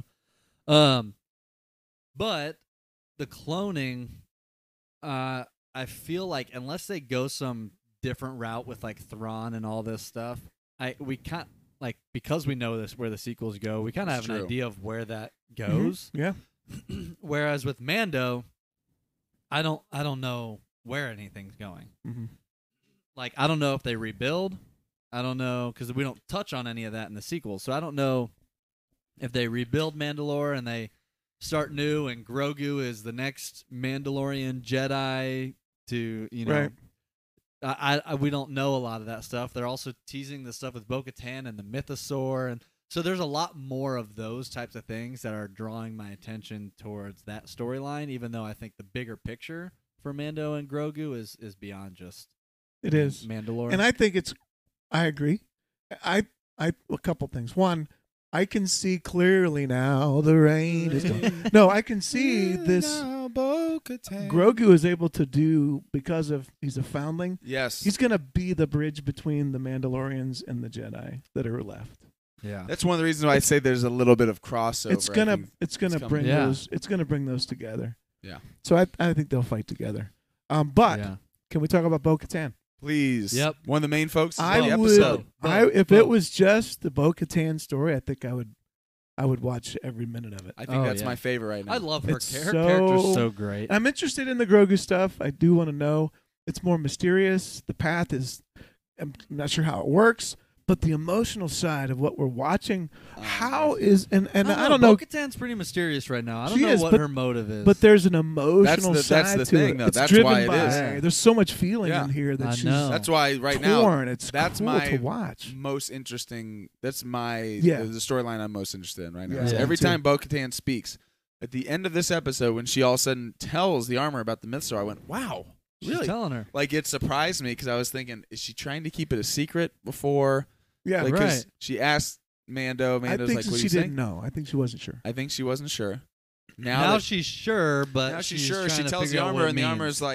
But the cloning, I feel like unless they go some different route with like Thrawn and all this stuff, we can't, like, because we know this where the sequels go, we kind of have That's an true. idea of where that goes. Yeah. Whereas with Mando, I don't know where anything's going. Mm-hmm. Like, I don't know if they rebuild. I don't know, because we don't touch on any of that in the sequels. So I don't know if they rebuild Mandalore and they start new and Grogu is the next Mandalorian Jedi to, Right. we don't know a lot of that stuff. They're also teasing the stuff with Bo-Katan and the Mythosaur, and so there's a lot more of those types of things that are drawing my attention towards that storyline, even though I think the bigger picture for Mando and Grogu is beyond just It is. Mandalore. And I think I agree. A couple things. One, I can see clearly now the rain is going. No, I can see this. Grogu is able to do, because of he's a foundling. Yes. He's gonna be the bridge between the Mandalorians and the Jedi that are left. yeah. That's one of the reasons why I say there's a little bit of crossover. It's I gonna think. it's gonna coming. bring Yeah. those. It's gonna bring those together. Yeah. So I think they'll fight together. But Yeah. can we talk about Bo-Katan? Please. Yep. One of the main folks of I the would. episode. If it was just the Bo-Katan story, I think I would watch every minute of it. I think Oh, that's yeah. my favorite right now. I love her. It's Her character's so- so great. I'm interested in the Grogu stuff. I do want to know. It's more mysterious. The path is. I'm not sure how it works, but the emotional side of what we're watching. How is and I don't know. Bo-Katan's pretty mysterious right now. I don't She know is, what but- her motive is. But there's an emotional That's side the to thing, it. though. It's That's driven why it by. is. There's so much feeling Yeah. in here that I she's know. That's why right now torn. It's that's cool my to watch. most interesting. That's my Yeah. the storyline I'm most interested in right now. Yeah. So Yeah. every Me too. time Bo-Katan speaks, at the end of this episode, when she all of a sudden tells the armor about the Mythosaur, I went, "Wow, She's really?" telling her. Like, it surprised me because I was thinking, is she trying to keep it a secret before? Yeah, Like, 'cause right. she asked Mando. I Mando's think like, "What do she you didn't think?" know. I think she wasn't sure. I think she wasn't sure. Now that- she's sure, but now she's she's sure. trying She to tells figure the out armor, what it and the means. armor is like,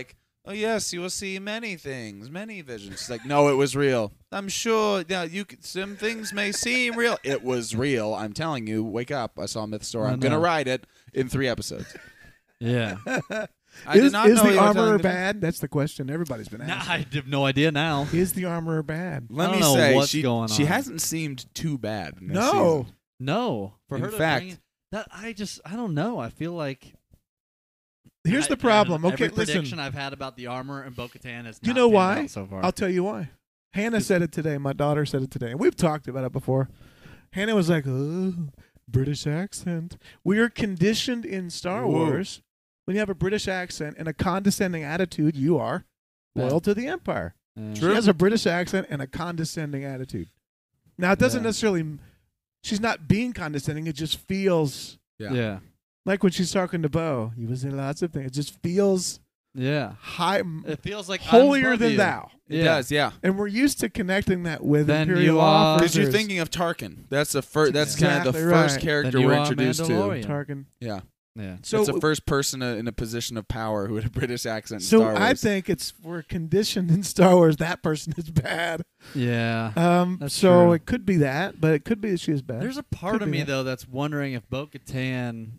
oh yes, you will see many things, many visions. She's like, no, it was real. I'm sure. Yeah, some things may seem real. It was real. I'm telling you. Wake up. I saw Myth Store. I'm gonna write it in 3 episodes. Yeah. I did not know is you the were armorer telling me that. bad? That's the question everybody's been Now, asking. I have no idea now. Is the armorer bad? Let I me don't know say, what's she going she on. hasn't seemed too bad. In this No. season. No. For In her to fact- bring it, that I don't know. I feel like Here's the problem. Every Okay, listen. prediction I've had about the armor and Bo-Katan has You not know panned why? out so far. I'll tell you why. Hannah said it today. My daughter said it today. And we've talked about it before. Hannah was like, oh, British accent. We are conditioned in Star Whoa. Wars. When you have a British accent and a condescending attitude, you are loyal to the Empire. Yeah. She has a British accent and a condescending attitude. Now, it doesn't Yeah. necessarily, she's not being condescending. It just feels Yeah. like when she's talking to Bo. You was in lots of things. It just feels Yeah. high, It feels like I'm holier above than you. thou. It Yeah. does, yeah. And we're used to connecting that with Then Imperial you are- Because you're officers. thinking of Tarkin. That's the first. That's kind of the Exactly first right. character Then you we're are introduced to. Mandalorian. Tarkin. Yeah, Yeah. So, it's the first person in a position of power who had a British accent in so Star Wars. I think we're conditioned in Star Wars. That person is bad. Yeah. That's So true. it could be that, but it could be that she is bad. There's a part Could of be me that. though that's wondering if Bo-Katan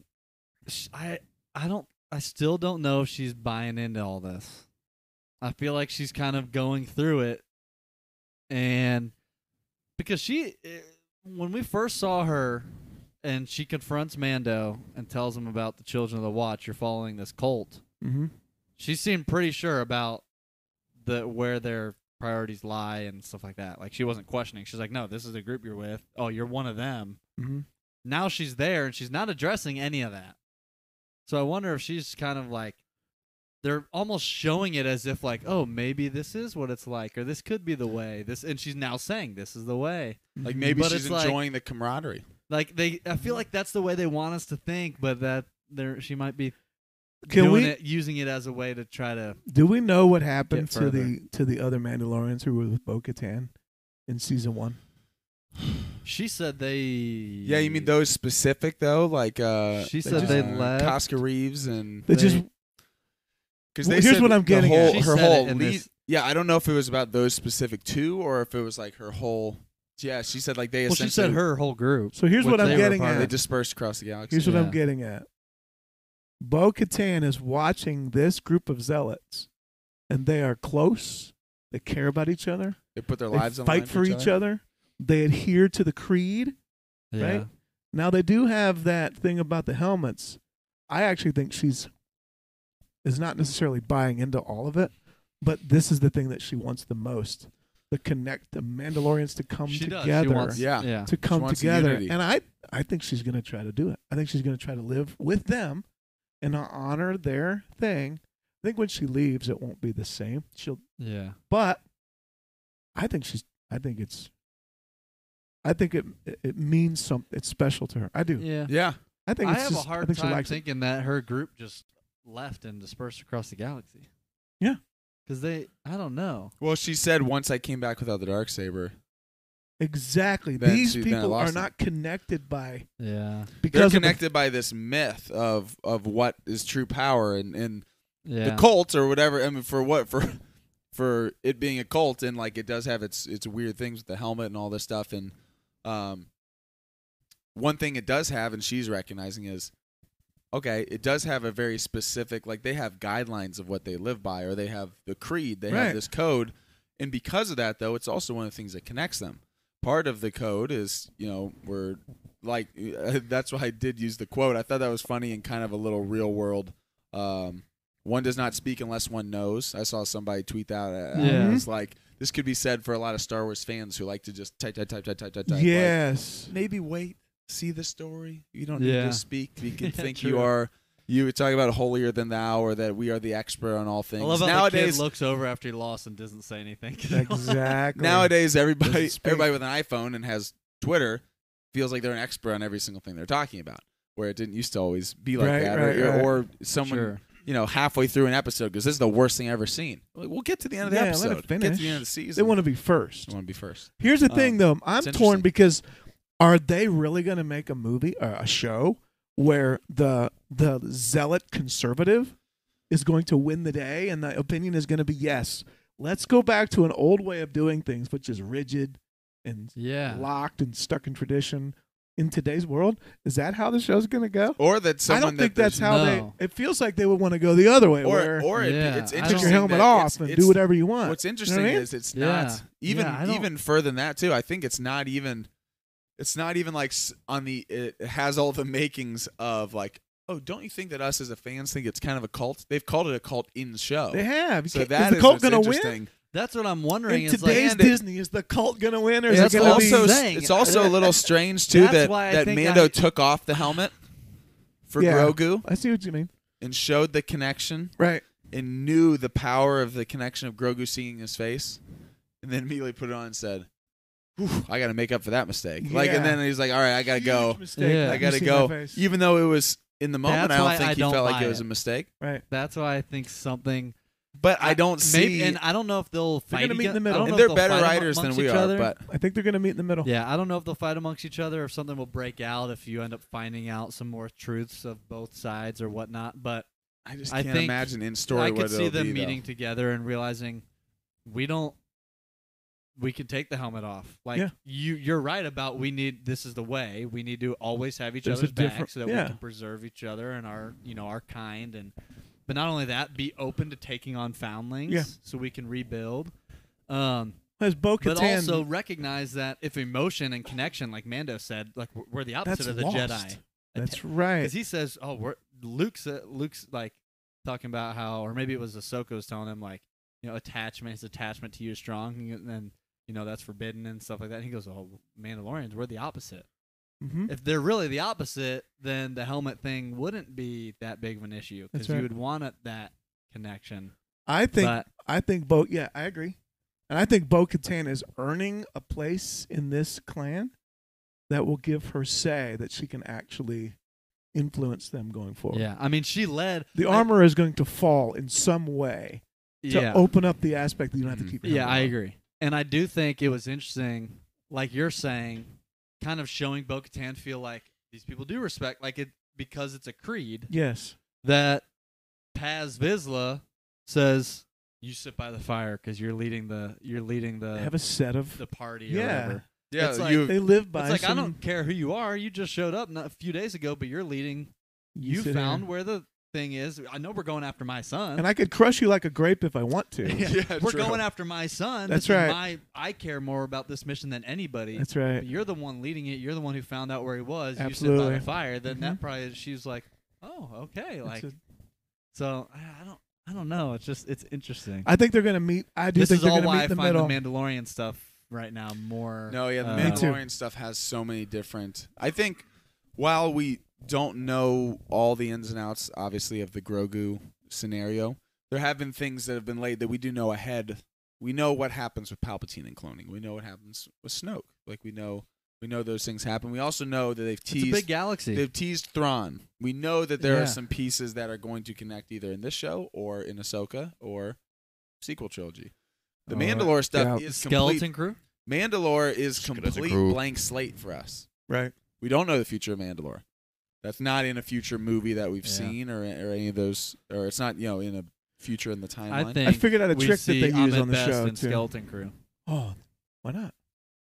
I still don't know if she's buying into all this. I feel like she's kind of going through it, and because when we first saw her and she confronts Mando and tells him about the Children of the Watch, you're following this cult. Mm-hmm. She seemed pretty sure about where their priorities lie and stuff like that. Like she wasn't questioning. She's like, no, this is the group you're with. Oh, you're one of them. Mm-hmm. Now she's there and she's not addressing any of that. So I wonder if she's kind of like, they're almost showing it as if like, oh, maybe this is what it's like, or this could be the way. And she's now saying this is the way. like maybe But she's it's like- enjoying the camaraderie. Like I feel like that's the way they want us to think, but that she might be Can doing we? it, using it as a way to try to. Do we know what happened Get to the other Mandalorians who were with Bo-Katan in season 1? She said they. Yeah, you mean those specific though, like She said they left. Casca Reeves and They just because Well, they here's said what I'm the getting whole, at. She her said whole it in lead. this- Yeah, I don't know if it was about those specific two or if it was like her whole. Yeah, she said like they Well, she essentially said her whole group. So here's which what I'm they were getting part at. of. they dispersed across the galaxy. Here's what I'm Yeah. getting at. Bo-Katan is watching this group of zealots, and they are close. They care about each other. They put their They lives on the fight line for each other. They adhere to the creed. Yeah. Right? Now they do have that thing about the helmets. I actually think is not necessarily buying into all of it, but this is the thing that she wants the most: the Mandalorians to come She does. together. She wants, Yeah. Yeah. To come wants together, unity. and I think she's going to try to do it. I think she's going to try to live with them and honor their thing. I think when she leaves, it won't be the same. Yeah. But I think it means something. It's special to her. I do. Yeah. Yeah, I think I it's have just, a I hard think she time likes it. thinking that her group just left and dispersed across the galaxy. Yeah. Because I don't know. well, she said once I came back without the darksaber. Exactly. Then These then I people lost are not connected by Yeah. They're because of the- connected by this myth of what is true power and Yeah. the cult or whatever. I mean, for it being a cult and like it does have its weird things with the helmet and all this stuff. And one thing it does have, and she's recognizing is, okay, it does have a very specific, like they have guidelines of what they live by, or they have the creed, they Right. have this code, and because of that, though, it's also one of the things that connects them. Part of the code is, we're like, that's why I did use the quote. I thought that was funny and kind of a little real world. One does not speak unless one knows. I saw somebody tweet that. Yeah. It was like, this could be said for a lot of Star Wars fans who like to just type. Yes. Like, maybe wait, see the story. You don't Yeah. need to speak. You can Yeah, think true. you talk about holier than thou, or that we are the expert on all things. I love how Nowadays, the kid looks over after he lost and doesn't say anything. Exactly. nowadays everybody Doesn't speak. with an iPhone and has Twitter feels like they're an expert on every single thing they're talking about, where it didn't used to always be like Right, that. right, or, right. or someone Sure. halfway through an episode goes, "This is the worst thing I've ever seen." Like, we'll get to the end of the Yeah, let it episode. Get to finish. the end of the season. They want to be first. They want to be first. Here's the thing, though. I'm it's torn interesting. because are they really going to make a movie or a show where the zealot conservative is going to win the day, and the opinion is going to be yes. Let's go back to an old way of doing things, which is rigid and Yeah. locked and stuck in tradition. In today's world, is that how the show's going to go? Or that someone I don't think that that's how No. they. It feels like they would want to go the other way, where or Yeah, it's I don't- interesting. take your helmet that off it's- and do whatever you want. What's You know interesting what I mean? is it's Yeah. not even Yeah, I don't- even further than that too. I think it's not even like on the it has all the makings of like, oh, don't you think that us as a fans think it's kind of a cult? They've called it a cult in the show. They have. So Is that the is cult what's going to win? interesting. That's what I'm wondering. In Is like, today's and it- Disney, is the cult going to win, or is That's it It's going to be? also- also saying. it's also a little strange too That's that why I that think Mando I- took off the helmet for Yeah. Grogu I see what you mean. and showed the connection Right. and knew the power of the connection of Grogu seeing his face, and then immediately put it on and said, "Whew, I got to make up for that mistake." Like, and Yeah. then he's like, "All right, I got to go. Huge mistake. Yeah. I You got to see go." my face. Even though it was in the moment, That's I don't why think I he don't felt like buy it was it. a mistake. Right. That's why I think something. But I don't see. Maybe, and I don't know if they'll They're fight. gonna meet in the again- middle. I don't and know they're if they'll better fight writers than amongst we each are, other. but I think they're going to meet in the middle. Yeah, I don't know if they'll fight amongst each other, or if something will break out if you end up finding out some more truths of both sides or whatnot. But I just I can't think imagine in story I what could see it'll them be, meeting though. together and realizing we can take the helmet off. Like Yeah. you're right about this is the way. We need to always have each There's a other's back different- so that yeah. we can preserve each other and our kind, and but not only that, be open to taking on foundlings Yeah. so we can rebuild. As Bo-Katan, But also recognize that if emotion and connection, like Mando said, like we're the opposite that's of the lost. Jedi. That's right. Because he says, "Oh, Luke's like talking about how, or maybe it was Ahsoka was telling him like, his attachment to you is strong, and then that's forbidden and stuff like that." And he goes, "Oh, Mandalorians, we're the opposite. Mhm. If they're really the opposite, then the helmet thing wouldn't be that big of an issue because That's right. you would want that connection." I think But Yeah, I agree, and I think Bo-Katan is earning a place in this clan that will give her say that she can actually influence them going forward. yeah, I mean, she led The armor is going to fall in some way to yeah. open up the aspect that you don't have to keep. Your Yeah, helmet I on. agree. And I do think it was interesting, like you're saying, kind of showing Bo-Katan feel like these people do respect, like it because it's a creed Yes. that Paz Vizsla says you sit by the fire because you're leading the They have a set of. the party or Yeah. whatever. Yeah, It's like- you They live by. It's like I some- don't care who you are. You just showed up not a few days ago, but you're leading. You sit found here. where the thing is. I know we're going after my son. and I could crush you like a grape if I want to. Yeah, we're true. going after my son. That's This is right. I care more about this mission than anybody. That's right. But you're the one leading it. You're the one who found out where he was. You sit by Absolutely. the fire. Then Mhm. that probably she's like, oh, okay. It's Like a- so, I don't know. It's interesting. I think they're going to meet. I do This think is they're all going to why meet I in the find middle. the Mandalorian stuff right now more. No, yeah, the Me too. Mandalorian stuff has so many different. I think while we don't know all the ins and outs, obviously, of the Grogu scenario, there have been things that have been laid that we do know ahead. We know what happens with Palpatine and cloning. We know what happens with Snoke. Like we know those things happen. We also know that they've It's a teased. big galaxy. They've teased Thrawn. We know that there Yeah. are some pieces that are going to connect either in this show or in Ahsoka or sequel trilogy. The Oh, Mandalore stuff yeah. is Skeleton complete. Crew. Mandalore is Skeleton complete Crew. blank slate for us. Right. We don't know the future of Mandalore. That's not in a future movie that we've Yeah. seen or any of those, or it's not in a future in the timeline. I think I figured out a we trick that see they use Ahmed on the Best show in too. Skeleton Crew. Oh, why not?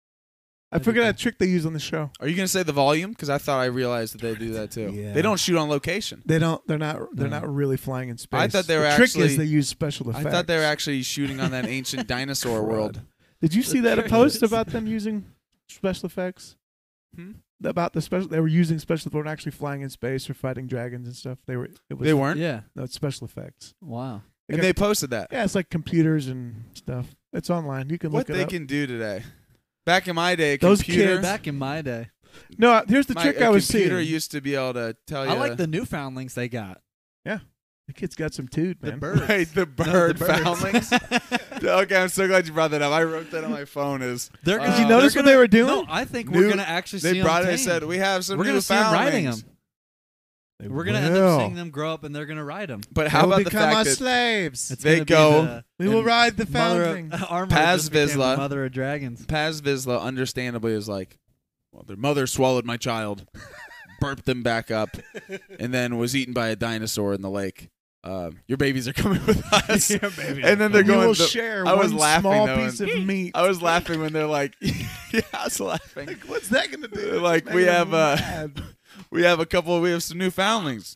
I That'd be figured out a cool. trick they use on the show. Are you going to say the volume? Because I thought I realized that they do that too. Yeah. They don't shoot on location. They don't. They're not. They're No. not really flying in space. I thought they were the trick actually- is they use special effects. I thought they were actually shooting on that ancient dinosaur Crud. world. Did you see that a trick post is- about them using special effects? Hmm? About the special, they were using special. They weren't actually flying in space or fighting dragons and stuff. They were. It was. They weren't, Yeah. No, it's special effects. Wow. They and got- they posted that. Yeah, it's like computers and stuff. It's online. You can What look it they up. can do today. Back in my day, a Those computer, kids- Back in my day, No, here's the trick a I was computer seeing. used to be able to tell you. I like the newfoundlings they got. The kid's got some toot, The man. birds. Wait, the No, bird the birds. foundlings. Okay, I'm so glad you brought that up. I wrote that on my phone. They're Did gonna, you notice they're what they gonna- were doing? No, I think New- we're gonna actually They see brought it them and said, "We have some We're new gonna see them riding foundlings." them. They We're gonna end will. up seeing them grow up, and they're gonna ride them. But They how will about the become our fact that slaves? It's They gonna be go- the- We will and ride the mother foundling. of, Armor Paz just became the Vizsla. mother of dragons. Paz Vizsla, understandably, is like, well, their mother swallowed my child, burped them back up, and then was eaten by a dinosaur in the lake. your babies are coming with us. Your babies and then are they're You going. will the- share I was one laughing, small though, piece of meat. I was laughing when they're like, yeah, I was laughing. Like, what's that gonna do? Like, Make we them have, mad. We have some Newfoundlings.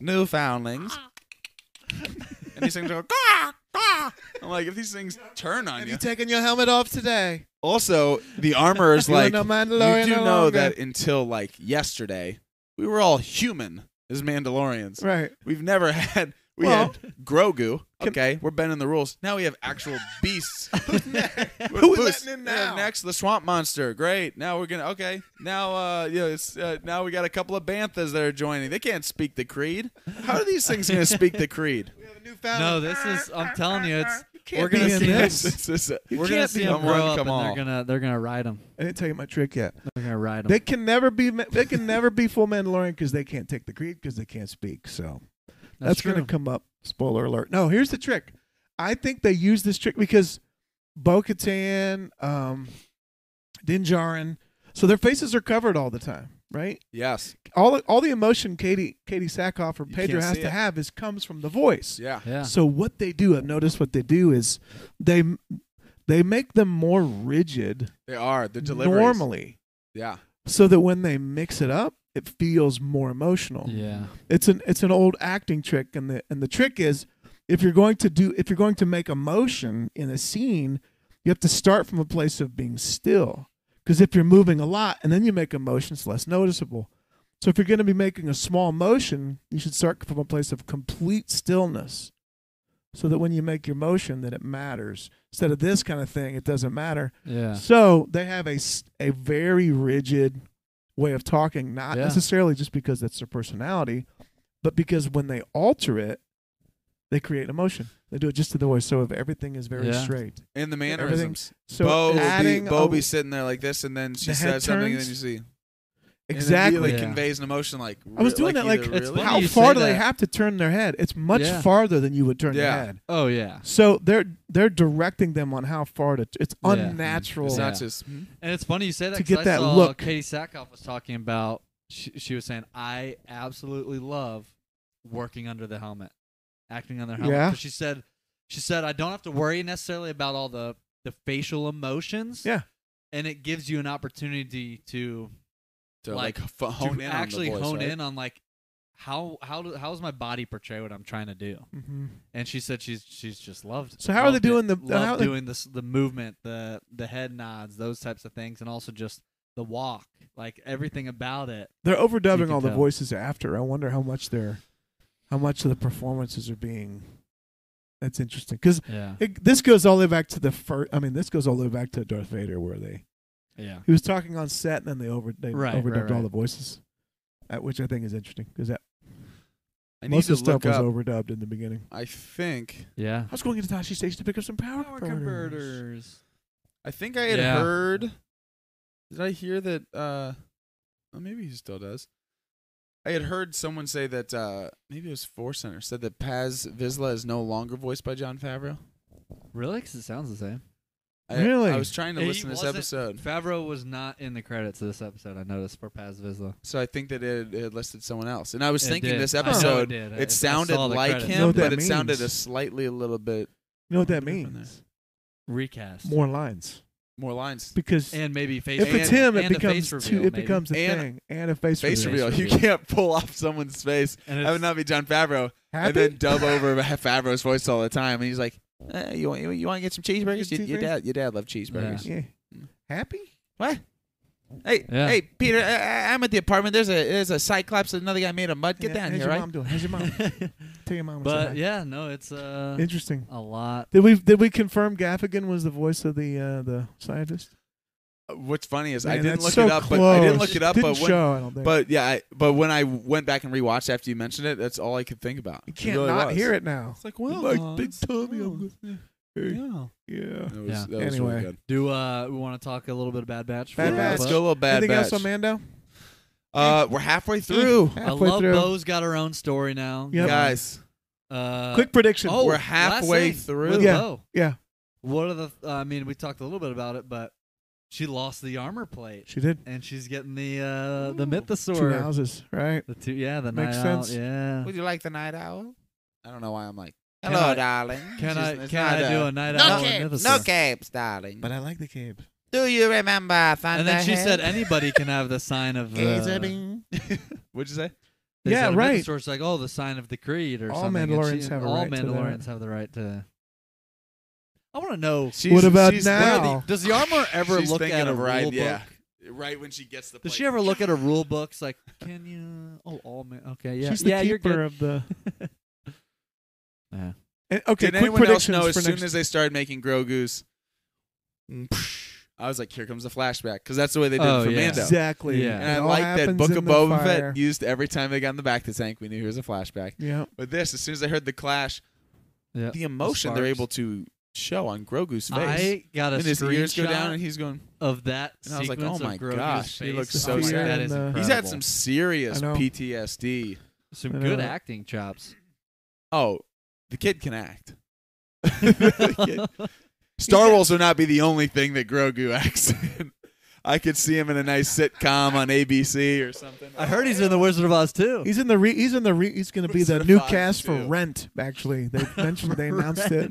And these things go, "Caw, caw." I'm like, if these things turn on Have you. you taken your helmet off today? Also, the armor is You are like, no you Mandalorian do no know longer. that until like yesterday, we were all human as Mandalorians. Right. We've never had, we Well, had Grogu. can- Okay, we're bending the rules. Now we have actual beasts. Who's Boost. letting in Yeah, now? next, the swamp monster. Great. Now we're gonna. Okay. Now, now we got a couple of banthas that are joining. They can't speak the creed. How are these things gonna speak the creed? We have a newfound. No, this is. I'm telling you, it's. can't We're gonna be in see this. This is it. You We're gonna can't see be them on grow one, up, come and on. they're gonna ride them. I didn't tell you my trick yet. They're gonna ride them. They can never be. They can never be full Mandalorian because they can't take the creed because they can't speak. So that's going to true. come up. Spoiler alert. No, here's the trick. I think they use this trick because Bo-Katan, Din Djarin, so their faces are covered all the time, right? Yes. All the emotion Katie Sackhoff or You Pedro can't has see to it. have comes from the voice. Yeah. Yeah. So what they do, I've noticed what they do is they make them more rigid They are. The deliveries. normally, Yeah. so that when they mix it up, it feels more emotional. Yeah. It's an old acting trick, and the trick is if you're going to make emotion in a scene, you have to start from a place of being still. Because if you're moving a lot and then you make emotion, it's less noticeable. So if you're going to be making a small motion, you should start from a place of complete stillness, so that when you make your motion, that it matters. Instead of this kind of thing, it doesn't matter. Yeah. So they have a very rigid way of talking, not Yeah. necessarily just because that's their personality, but because when they alter it, they create emotion. They do it just to the voice. So if everything is very Yeah. straight. And the Everything- mannerisms. So Bo adding will be sitting there like this, and then she the head says something, and then turns. you see. exactly. And it Yeah. conveys an emotion like. I was doing that like either It's really? funny how you far say do they that. have to turn their head? It's much Yeah. farther than you would turn your Yeah. head. Oh yeah. So they're directing them on how far to. It's Yeah. unnatural. It's Yeah. not just. And it's funny you say that To 'cause get I that saw look. Katie Sackhoff was talking about. She was saying, I absolutely love working under the helmet, acting under the helmet. Yeah. 'Cause she said I don't have to worry necessarily about all the facial emotions. Yeah. And it gives you an opportunity to To like, hone to in actually on the voice, hone right? in on like how does my body portray what I'm trying to do. Mhm. And she said she's just loved. So how are they loved it. doing Loved how are they- doing this, the movement, the head nods, those types of things, and also just the walk, like everything about it. They're overdubbing can all the tell. voices after. I wonder how much of the performances are being. That's interesting because Yeah, this goes all the way back to the first. I mean, this goes all the way back to Darth Vader, where yeah, he was talking on set and then they Right, overdubbed all right. the voices, which I think is interesting because I need most to of the stuff look was up. overdubbed in the beginning. I think. yeah. I was going into Tashi Station to pick up some power converters. I think I had Yeah. heard. Did I hear that? Oh, maybe he still does. I had heard someone say that. Maybe it was Force Center said that Paz Vizsla is no longer voiced by Jon Favreau. Really? 'Cause it sounds the same. Really? I was trying to He listen to this wasn't- episode, Favreau was not in the credits of this episode. I noticed for Paz Vizsla. so I think that it had listed someone else. And I was It thinking did. this I know episode, it did. I it sounded saw the like credits. You know him, what but that it sounded means? a little bit You know what that different means? Recast. More lines more lines. because And maybe face. if it's him, it and a becomes face two. reveal, It maybe. becomes a And thing and a face Face reveal. reveal. You can't pull off someone's face. And That it's- would not be Jon Favreau. Happy? And then dub over Favreau's voice all the time. And he's like, you want to get some cheeseburgers? Get Your cheeseburgers? dad loved cheeseburgers. Yeah. Happy? What? Hey, Yeah. hey, Peter, I'm at the apartment. There's a Cyclops. Another guy made of mud. Get Yeah, down how's here, your right? mom doing? How's your mom? Tell your mom. I said hi. But yeah, no, it's Interesting. a lot. Did we confirm Gaffigan was the voice of the scientist? What's funny is I Man, didn't that's look so it up, but I didn't close. look it up. Didn't But when, show, I don't think. but yeah, but when I went back and rewatched after you mentioned it, that's all I could think about. you It can't really not was. hear it now. It's like, well, Like Big Tommy. oh, I'm good. yeah. Hey, Yeah. yeah. That was, Yeah. that was Anyway. really good. Do we want to talk a little bit of Bad Batch? Bad before we Batch. wrap Let's up? go a little bad Anything batch. else on Mando? We're halfway through, I Halfway love through. Bo's got her own story now. Yep. guys. Quick prediction. Oh, We're last halfway thing through. with Yeah. Bo. Yeah, What are the? I mean, we talked a little bit about it, but she lost the armor plate, she did. and she's getting the Two mythosaur. houses, right? The two, yeah, the Makes night sense. out, yeah. Would you like the night owl? I don't know why I'm like, Can hello, I- darling. Can It's I not, do a night no out? capes, no capes, darling. But I like the cape. Do you remember Thunderhead? And then she said anybody can have the sign of the. What'd you say? They Yeah, said a right. Mythosaur's like, oh, the sign of the creed or All something. and Mandalorians have a all right to that. Mandalorians have the right to. I want to know. What about she's now? Does the armor ever She's look thinking at a of rule right, book? yeah. Right when she gets the Does plate. she ever look at a rule books like, can you? Oh, all men. Okay, yeah, She's the yeah, you're keeper good. of the. Yeah. Okay, Did quick anyone else predictions know as for soon next. as they started making Grogu's, I was like, here comes the flashback. Because that's the way they did Oh, it for yeah. Mando. Exactly. Yeah. And It I all like that happens Book in of the Boba fire. Fett used every time they got in the back to tank, we knew here was a flashback. Yeah. But this, as soon as I heard the clash, Yeah. the emotion they're sparks. able to show on Grogu's face. I got a and his ears go down screenshot and he's going, of that and I was like, sequence oh my of Grogu's gosh, he face. looks The so fear sad. That is and the- incredible. He's had some serious I know. PTSD. some I good know. acting chops. Oh, the kid can act. Star Wars will not be the only thing that Grogu acts in. I could see him in a nice sitcom on ABC or something. I heard he's in the Wizard of Oz too. He's in the. He's in the. He's going to be the Wizard of new Oz, cast for too. Rent. Actually, they mentioned. They announced it.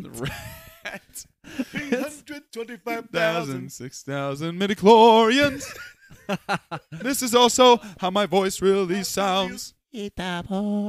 325,000, 6,000 midichlorians. This is also how my voice really sounds. All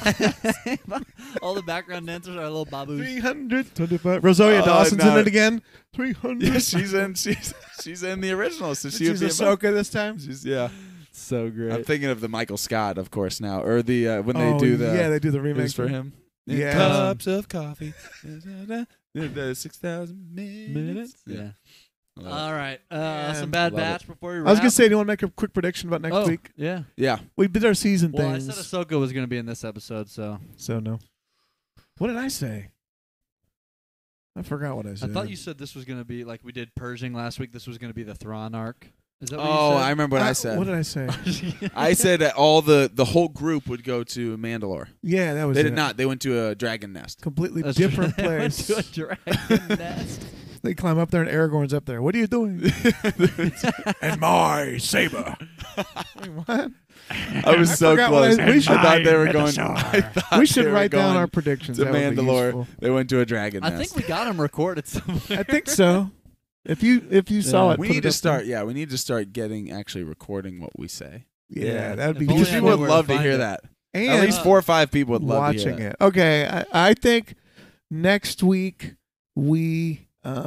the background dancers are little babus. 325. Rosaria Dawson's no. in it again. 300. Yeah, she's in the original, so she would She's be Ahsoka this time. She's yeah. So great. I'm thinking of the Michael Scott, of course, now, or the when they Oh, do the yeah, they do the remake Who's for him. In Yeah. cups of coffee. The 6,000 minutes. Yeah. I love it. All right. Man, Some bad love it. batch before we wrap. I was going to say, do you want to make a quick prediction about next week? Yeah. Yeah. We did our season Well, things. I said Ahsoka was going to be in this episode, so So no. What did I say? I forgot what I I said. thought you said this was going to be like we did Purging last week. This was going to be the Thrawn arc. Is that what Oh, you I said? remember what I said. What did I say? I said that all the whole group would go to Mandalore. Yeah, that was They it. did not. They went to a dragon nest. Completely That's different true. They went place. to a dragon nest. They climb up there and Aragorn's up there. What are you doing? and my saber. Wait, what? I was so forgot what close. I- we should- I thought they were I going. thought I thought We should they were write down going our predictions. to That would be Mandalore. useful. They went to a dragon I nest. think we got them recorded somewhere. I think so. If you saw Yeah. it, we put need it to up start. there. Yeah, we need to start recording what we say. Yeah, that would If be only Because I people knew would where to love to find hear it. that. And At least 4 or 5 people would love to watching hear it. Okay, I think next week we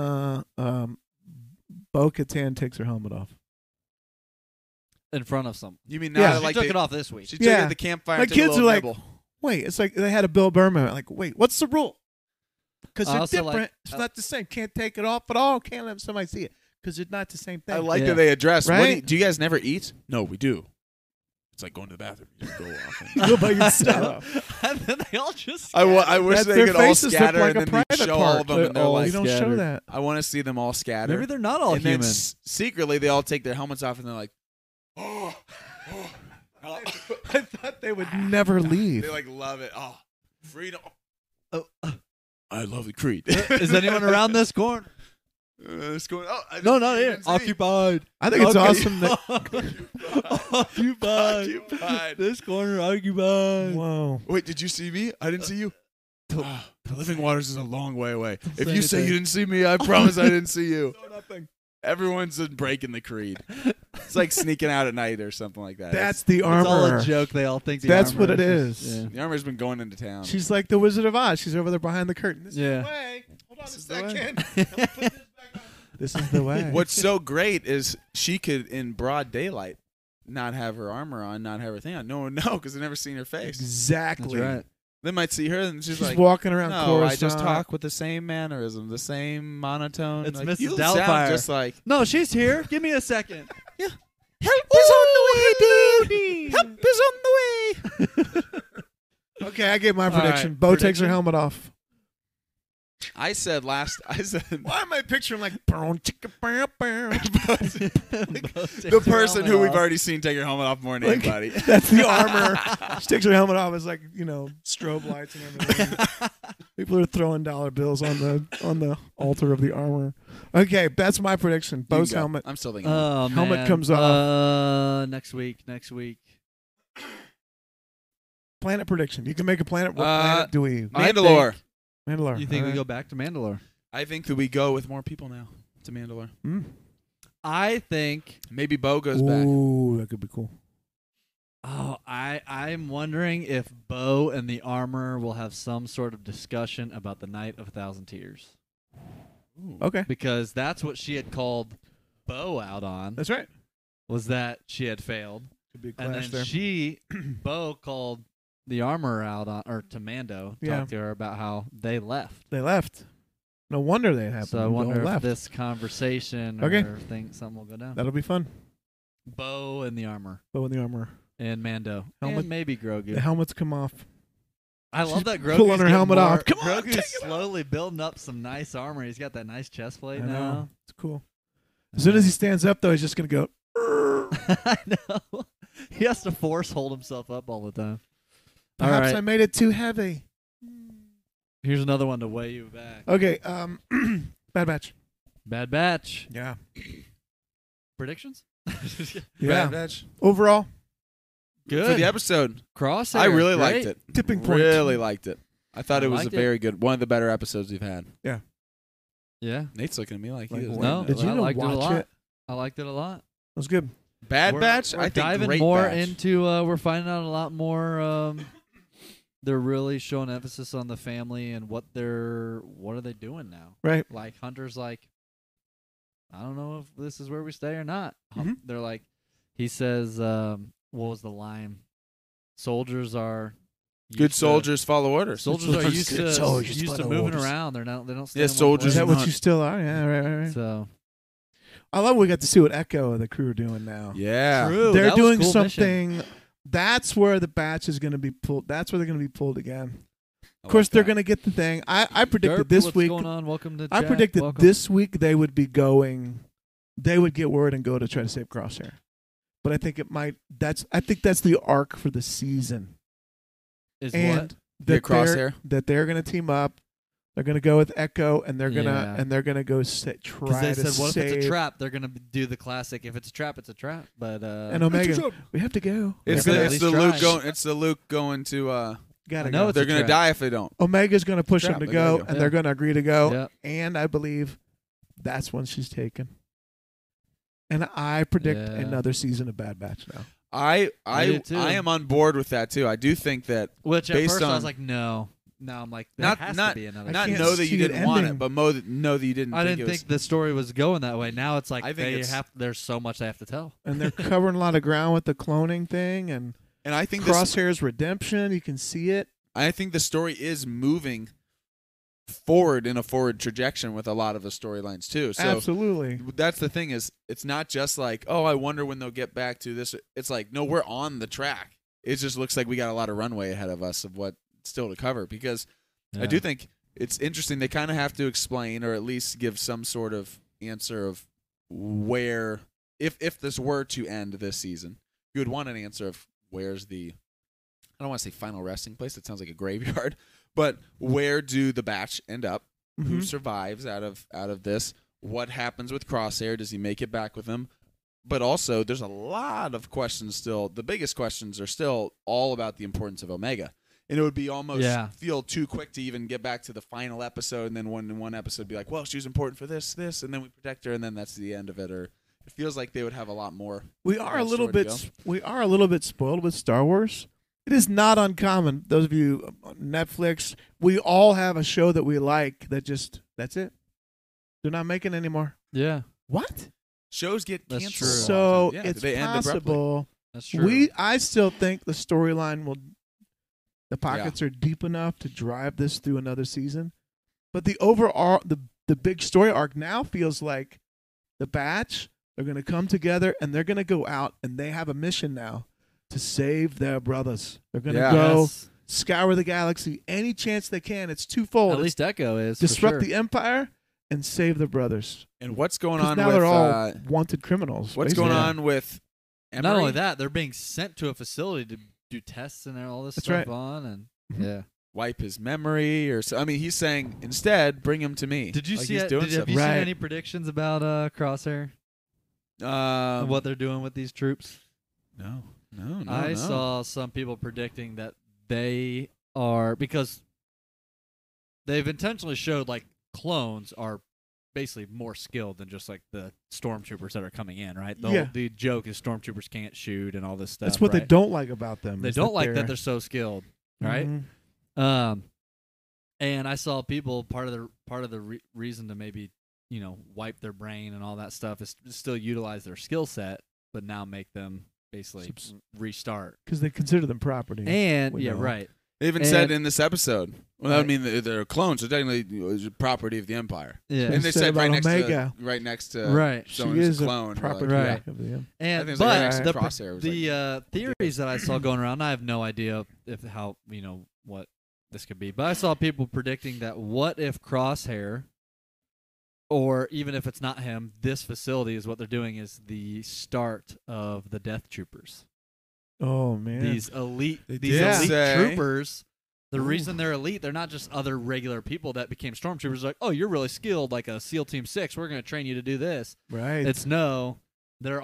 Bo-Katan takes her helmet off. in front of some. You mean Yeah. now She like took they, it off this week. she took it Yeah. at the campfire? My and took a kids little are like, nibble. wait, it's like they had a Bill Burr like, wait, what's the rule? Because I they're also different. like- it's not the same. Can't take it off at all. Can't let somebody see it because it's not the same thing. I like Yeah. that they address. What Right? do you guys never eat? No, we do. It's like going to the bathroom. You just go off. You go by yourself. And then they all just. I wish That they their could all faces look scatter like and a then they private show all part. of them and they're all like, you don't show scattered. that. I want to see them all scatter. Maybe they're not all and human. then secretly they all take their helmets off and they're like, I thought they would never leave. they like love it. Oh, freedom. Oh, I love the Creed. is anyone around this corner? It's going. Oh, I No, didn't- not you here. didn't see. Occupied. I think it's Okay. awesome that. Occupied. Occupied. This corner occupied. Whoa. Wait, did you see me? I didn't see you. Ah, the Living Waters is a long way away. If say you say anything. you didn't see me, I promise I didn't see you. Nothing. Everyone's breaking the Creed. It's like sneaking out at night or something like that. That's the It's all armor. a joke. They all think the That's armor what it is. Yeah. The armor's been going into town. She's like the Wizard of Oz. She's over there behind the curtain. This Yeah. is the way. Hold on This a is the way. second. Let me put this back on. This is the way. What's so great is she could, in broad daylight, not have her armor on, not have her thing on. No one know because they've never seen her face. Exactly. That's right. They might see her and she's She's like, walking around no, Coruscant. I just talk with the same mannerism, the same monotone. It's like, Mrs. you Doubtfire. sound just like, No, she's here. Give me a second. help is on the way, dude. Help is on the way. Okay, I gave my All prediction. right, Bo takes her prediction? helmet off. I said Why am I picturing like the person who we've already seen take her helmet off more than Like- anybody. That's the armor. She takes her helmet off. It's like, strobe lights and everything. People are throwing dollar bills on the altar of the armor. Okay, that's my prediction. You can Bo's go. helmet. I'm still thinking. Oh, Helmet man. comes off. Next week. Planet prediction. You can make a planet. What Uh, planet do we? Mandalore. Mandalore. You think we Alright. go back to Mandalore? I think that we go with more people now to Mandalore. I think. Maybe Bo goes back. Ooh, that could be cool. Oh, I'm wondering if Bo and the armor will have some sort of discussion about the Night of 1,000 Tears, Okay, because that's what she had called Bo out on. that's right. Was that she had failed, Could be a and clash then there. Bo called the armor out on, or to Mando, talked to her about how they left. They left. No wonder they happened. So I They all wonder if left. this conversation Okay. or something will go down. That'll be fun. Bo and the armor Bow in the armor. and Mando Helmet- and maybe Grogu. The helmets come off. I love She's that Grogu's pulling her getting helmet more- off. Come on, take Grogu's it off. slowly building up some nice armor. He's got that nice chest plate I know. now. It's cool. As soon as he stands up, though, he's just gonna go. I know. He has to force hold himself up all the time. All Perhaps right. I made it too heavy. Here's another one to weigh you back. Okay. Bad Batch. Bad Batch. Yeah. Predictions? Yeah. Bad Batch. Overall, Good. For the episode, Crosshair. I really great. liked it. tipping point. Really liked it. I thought I it was a liked it. very good, one of the better episodes we've had. Yeah. Nate's looking at me like he Like, doesn't no. know. Did you I know liked it a watch lot. it? I liked it a lot. It was good. Bad We're- Batch? We're I think diving great more batch. into. We're finding out a lot more. They're really showing emphasis on the family and what are they doing now? Right. Like Hunter's like, I don't know if this is where we stay or not. Mhm. They're like, he says, what was the line? Soldiers are Good used to- soldiers follow orders. Soldiers are used Good to soldiers used to follow moving orders. around. They don't. Stay Yeah, in one soldiers Is that place. what you still are? Yeah, right. So I love we got to see what Echo and the crew are doing now. Yeah. true. They're that was a doing cool something. mission. That's where the batch is going to be pulled. That's where they're going to be pulled again. I Of course, like they're that. going to get the thing. I predicted Derp, this what's week. going on? Welcome to I chat. predicted Welcome. this week they would be going. They would get word and go to try to save Crosshair. But I think it might. I think that's the arc for the season. is And what? that Crosshair? they're going to team up. They're going to go with Echo, and they're Yeah. gonna go Because try they to said, what if save. it's a trap? They're gonna do the classic. If it's a trap, it's a trap. But And Omega, we have to go. It's They're the, gonna it's at the least Luke try. going. It's the Luke going to. Gotta I know go. it's They're a gonna trap. die if they don't. Omega's going to push Trap, them to they gotta go, go. and Yeah. they're going to agree to go. Yep. And I believe that's when she's taken. And I predict Yeah. another season of Bad Batch now. I do too. I am on board with that too. I do think that Which at Based first I was on- like, no. Now I'm like, there not has not to be another. not can't know that you see it didn't want ending. it, but know that you didn't. I think didn't it was, think the story was going that way. Now it's like I think it's- there's so much they have to tell. And they're covering a lot of ground with the cloning thing and And I think this, Crosshair's redemption. You can see it. I think the story is moving forward in a forward trajectory with a lot of the storylines too. So Absolutely. that's the thing is it's not just like, oh, I wonder when they'll get back to this. It's like, no, we're on the track. It just looks like we got a lot of runway ahead of us of what still to cover because I do think it's interesting. They kind of have to explain or at least give some sort of answer of where, if this were to end this season, you would want an answer of where's the, I don't want to say final resting place. It sounds like a graveyard, but where do the batch end up? Who Mhm. survives out of this? What happens with Crosshair? Does he make it back with them? But also, there's a lot of questions still. The biggest questions are still all about the importance of Omega. And it would be almost feel too quick to even get back to the final episode, and then one episode be like, well, she was important for this, and then we protect her, and then that's the end of it. Or it feels like they would have a lot more. We are a Nice little story to bit. We are a little bit spoiled with Star Wars. It is not uncommon. Those of you on Netflix, we all have a show that we like. That's it. They're not making anymore. Yeah, What? Shows get That's canceled. true. So Yeah, it's they end abruptly. possible. that's true. I still think the storyline will. The pockets are deep enough to drive this through another season, but the overall the big story arc now feels like the batch. They're going to come together and they're going to go out and they have a mission now to save their brothers. They're going to Yeah. go Yes. scour the galaxy any chance they can. It's twofold. At least Echo is for disrupt sure. the empire and save the brothers. And what's going 'Cause on now with they're all wanted criminals. what's basically. going on with Emery? Not only that, they're being sent to a facility to do tests and all this That's stuff right. on. And Mhm. yeah, Wipe his memory, or so, I mean, he's saying instead bring him to me. did you Like see? he's It? doing Have stuff. you seen Right. any predictions about Crosshair and Um, what they're doing with these troops? No. I no. saw some people predicting that they are, because they've intentionally showed like clones are basically more skilled than just like the stormtroopers that are coming in, right? The joke is stormtroopers can't shoot and all this stuff. That's what they right? don't like about them. They is don't like that they're so skilled, right? Mhm. And I saw people part of the reason to maybe wipe their brain and all that stuff is to still utilize their skill set, but now make them basically restart because they consider them property. And We know. right. They even said in this episode. Well, that would mean that they're clones, so technically it's property of the Empire. Yeah. And they said said about Omega. right next to Right. someone She who's is a a clone. property Right. of them. And I think but it's like the, Crosshair was the theories that I saw going around, I have no idea how what this could be. But I saw people predicting that what if Crosshair, or even if it's not him, this facility is what they're doing is the start of the Death Troopers. Oh man, These elite did say- troopers. The Ooh. reason they're elite, they're not just other regular people that became stormtroopers. Like, oh, you're really skilled, like a SEAL Team 6. We're going to train you to do this. right? It's no, they're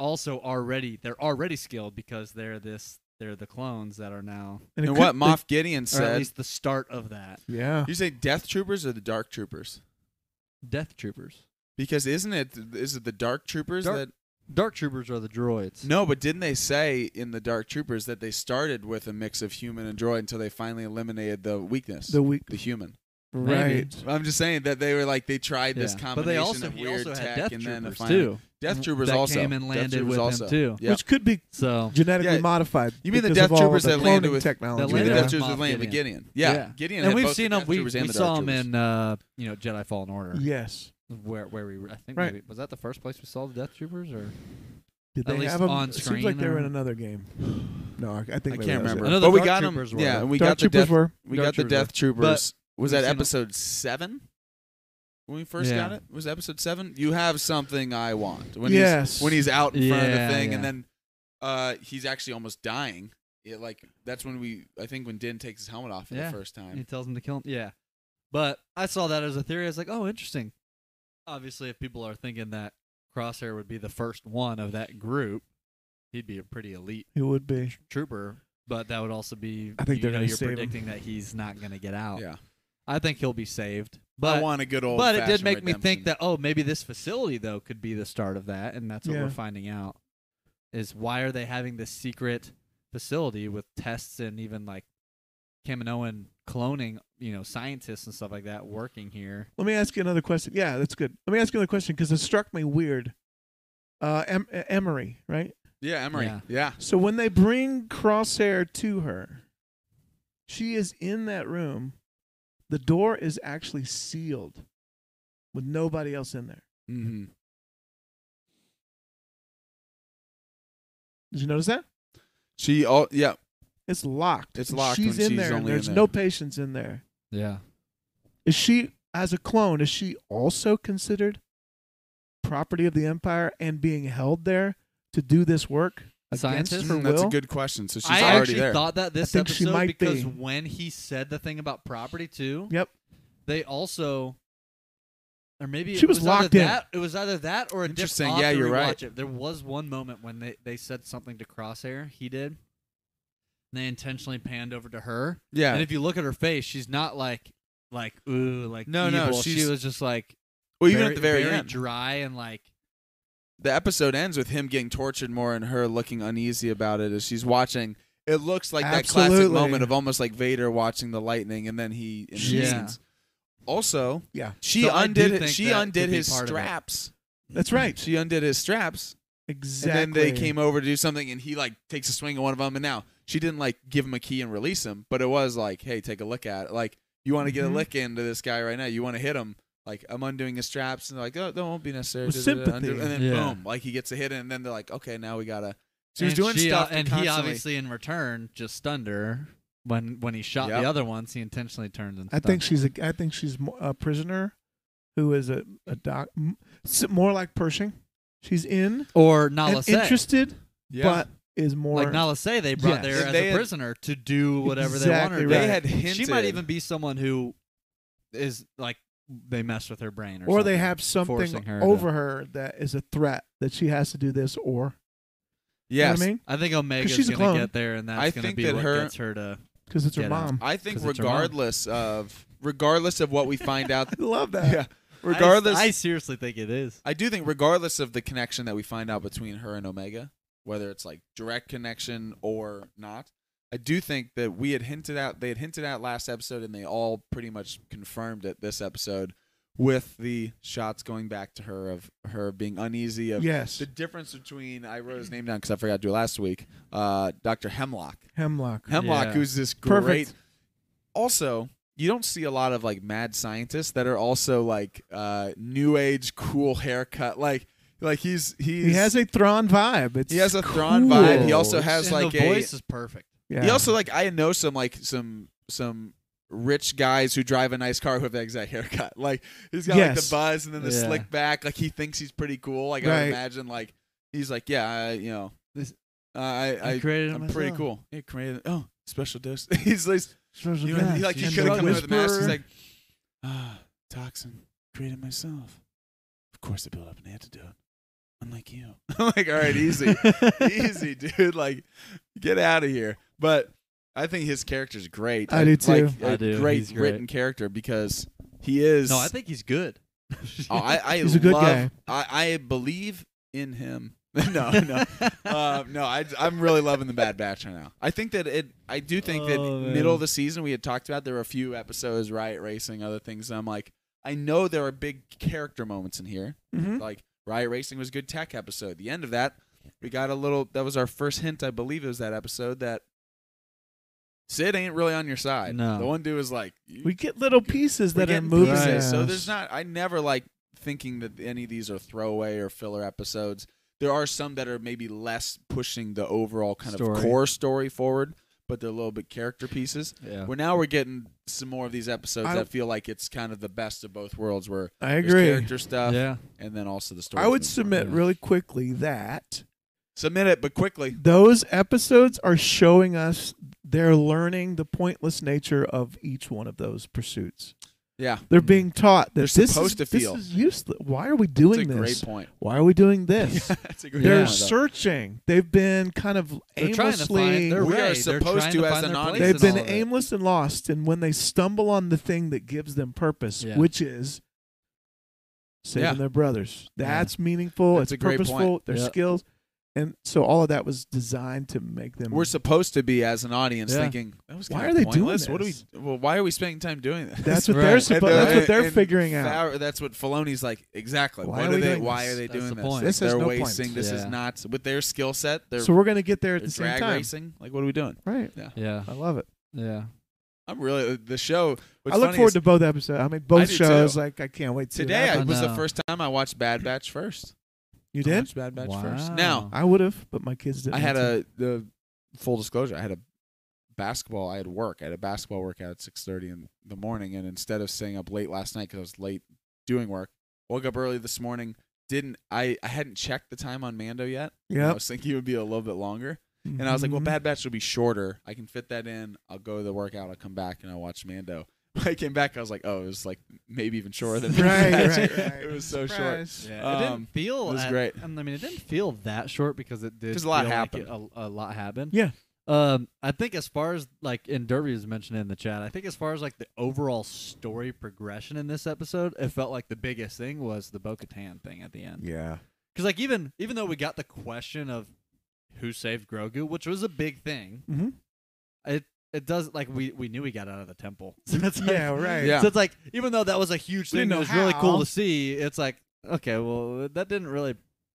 already skilled because they're the clones that are now, and it And could- what Moff Gideon or at said. least the start of that. Yeah, You say Death Troopers or the Dark Troopers? Death Troopers. Because is it the Dark Troopers that? Dark Troopers are the droids. No, but didn't they say in the Dark Troopers that they started with a mix of human and droid until they finally eliminated the weakness, the human? right. I'm just saying that they were like they tried this Yeah. combination But they also of he weird also tech had Death and then the Troopers final too. Death Troopers that also came and Death landed Troopers with also. him too. Yeah. Which could be So genetically Yeah. modified. You mean the because Death of all Troopers of the that landed cloning with- technology? that You mean the landed Death with Troopers that Moff landed with Gideon. Gideon? Yeah, Yeah. Gideon. and had we've both seen the them. Death We Troopers and the saw Dark them Troopers. in Jedi Fallen Order. Yes. Where we I think Right. maybe was that the first place we saw the Death Troopers, or Did At they least have them? on It seems screen like they were or- in another game. No, I think I maybe can't that was remember. it. I know the But we Dark got them. Troopers were. Yeah, and we Dark got the Troopers Death. were. We Dark got the Troopers Death were. Troopers. Was that we've seen 'em- episode 7? When we first Yeah. got it, was it episode 7? You have something I want. When Yes. when he's out in front of the Yeah, thing, yeah. and then he's actually almost dying. That's when I think when Din takes his helmet off for Yeah. the first time. He tells him to kill him. Yeah. But I saw that as a theory. I was like, oh, interesting. Obviously, if people are thinking that Crosshair would be the first one of that group, he'd be a pretty elite It would be. trooper. But that would also be, I think they're gonna you're save him. predicting that he's not going to get out. Yeah, I think he'll be saved. I But want a good old. But it did make me think that, oh, maybe this facility, though, could be the start of that. And that's what Yeah. we're finding out. Is why are they having this secret facility with tests and even like Kaminoan cloning, scientists and stuff like that working here? Let me ask you another question. Yeah, that's good. Let me ask you another question because it struck me weird. Emery, right? Yeah, Emery. Yeah. Yeah. So when they bring Crosshair to her, she is in that room. The door is actually sealed with nobody else in there. Mm-hmm. Did you notice that? Yeah. It's locked. It's locked She's when in she's there. And only in there's there. no patients in there. Yeah. Is she, as a clone, is she also considered property of the Empire and being held there to do this work against Scientist? her will? That's a good question. So she's I already actually there. thought that this I think she episode might because be. when he said the thing about property too, Yep. they also, or maybe She it was was locked either in. that. It was either that or a Interesting. different. Yeah, you're right. It. There was one moment when they said something to Crosshair. He did. And they intentionally panned over to her. Yeah. And if you look at her face, she's not like ooh, like No, evil. She she's- was just like well, even at the very very end, dry and like the episode ends with him getting tortured more and her looking uneasy about it as she's watching. It looks like that classic Absolutely. moment of almost like Vader watching the lightning, and then he. And she Yeah. scenes. Also, Yeah. she So I do undid. think She that undid could be his part of it. straps. That's right. She undid his straps, Exactly. and then they came over to do something, and he like takes a swing at one of them, and now she didn't like give him a key and release him, but it was like, hey, take a look at it. Like, you want to get a Mhm. lick into this guy right now? You want to hit him? Like, I'm undoing his straps, and they're like, oh, that won't be necessary. With sympathy. And then Yeah. boom, like he gets a hit, and then they're like, okay, now we gotta. She was and doing stuff, and constantly. he obviously in return just stunned her when he shot Yep. the other ones. He intentionally turned and I think she's a prisoner who is a more like Pershing. She's in or Nala and Se. interested, Yeah. but is more Like Nala Se, they brought Yes. there as They a had- prisoner to do whatever they Exactly wanted. they right. had hinted. She might even be someone who is like they messed with her brain, or they something, have something forcing her over her that is a threat that she has to do this or. Yes. You know what I mean? I think Omega's she's a gonna clone. get there, and that's I gonna think be that what her- gets her to because it's her Get out. mom. I think 'Cause it's her mom. regardless of what we find out, I love that. yeah, regardless, I seriously think it is. I do think regardless of the connection that we find out between her and Omega, whether it's like direct connection or not, I do think that they had hinted out last episode, and they all pretty much confirmed it this episode with the shots going back to her of her being uneasy of Yes. the difference between, I wrote his name down because I forgot to do it last week, Dr. Hemlock. Hemlock. Yeah. Who's this great. Perfect. Also, you don't see a lot of like mad scientists that are also like new age cool haircut. Like he's He has a Thrawn vibe. It's he has a Thrawn cool. vibe. He also has And like the voice is perfect. Yeah. He also like I know some rich guys who drive a nice car who have that exact haircut. Like he's got like the Yes. buzz and then the Yeah. slick back. Like he thinks he's pretty cool. Like I Right. would imagine like he's like I created it I'm pretty myself. cool. He created special dose. He's like Special he could have And come in with a mask. He's whisper. like toxin created myself. Of course I built up an antidote. Unlike you. I'm like, all right, easy. Easy, dude. Like, get out of here. But I think his character's great. I do too. Like, I a do. great He's great. written character because he is. No, I think he's good. I He's a good love, guy. I believe in him. no. I'm really loving the Bad Batch right now. I think that I do think that Oh, man. middle of the season we had talked about there were a few episodes, Riot Racing, other things. And I'm like, I know there are big character moments in here. Mhm. Like Riot Racing was a good tech episode. The end of that, we got a little. That was our first hint, I believe, it was that episode that Sid ain't really on your side. No. The one dude was like, We get little pieces we're that are getting moving. pieces. Right. So there's not. I never like thinking that any of these are throwaway or filler episodes. There are some that are maybe less pushing the overall kind of Story. core story forward, but they're a little bit character pieces. Yeah. We're getting some more of these episodes I- that feel like it's kind of the best of both worlds, where I there's agree. character stuff Yeah. and then also the story. I would submit Yeah. really quickly that Submit it, but quickly. those episodes are showing us they're learning the pointless nature of each one of those pursuits. Yeah, They're being taught that They're this supposed to feel. This is useless. Why are we that's doing a this? great point. Why are we doing this? That's a great They're point, though. searching. They've been kind of They're trying to aimlessly. find their We are way. They're supposed trying to, as find an their audience, place They've in been all of it. aimless and lost, and when they stumble on the thing that gives them purpose, Yeah. which is saving Yeah. their brothers, that's meaningful. That's it's a great point. purposeful. Their Yep. skills, and so all of that was designed to make them. We're supposed to be, as an audience, Yeah. thinking, that was Why kinda are they doing pointless. What this? Well, why are we spending time doing this? That's what Right. they're And supposed. That's what they're and figuring out. That's what Filoni's like. Exactly. Why What are we doing Why this? are they That's doing the this? point. This has They're no wasting. point. This is Yeah. not with their skill set. They're, So we're gonna get there at they're the same drag time, racing. Like, what are we doing? right? Yeah. I love it. Yeah. I'm really the show. What's I look funny forward is to both episodes. I mean, both do shows. too. Like, I can't wait to see what today. happens. Was the No. first time I watched Bad Batch first. You I did? watched Bad Batch Wow. first. Now I would have, but my kids didn't. I had want the full disclosure. I had a basketball. I had work. I had a basketball workout at 6:30 in the morning, and instead of staying up late last night because I was late doing work, woke up early this morning. I hadn't checked the time on Mando yet. to. I Yep. was thinking it would be a little bit longer, and I was like, well, Mhm. Bad Batch will be shorter. I can fit that in. I'll go to the workout. I'll come back and I'll watch Mando. When I came back, I was like, oh, it was like maybe even shorter than Right, Bad Batch. right. It was so Surprise. short. Yeah. It didn't feel it was at- great. I mean, it didn't feel that short because it did. 'Cause a lot feel like happened. a lot happened. Yeah. I think as far as like, and Derby was mentioning in the chat, I think as far as like the overall story progression in this episode, it felt like the biggest thing was the Bo-Katan thing at the end. Yeah. Because like even though we got the question of who saved Grogu, which was a big thing, Mm-hmm. it does like we knew he got out of the temple. So it's like, Yeah. Right. Yeah. So it's like even though that was a huge We thing, didn't it know was really cool how. to see. It's like okay, well that didn't really.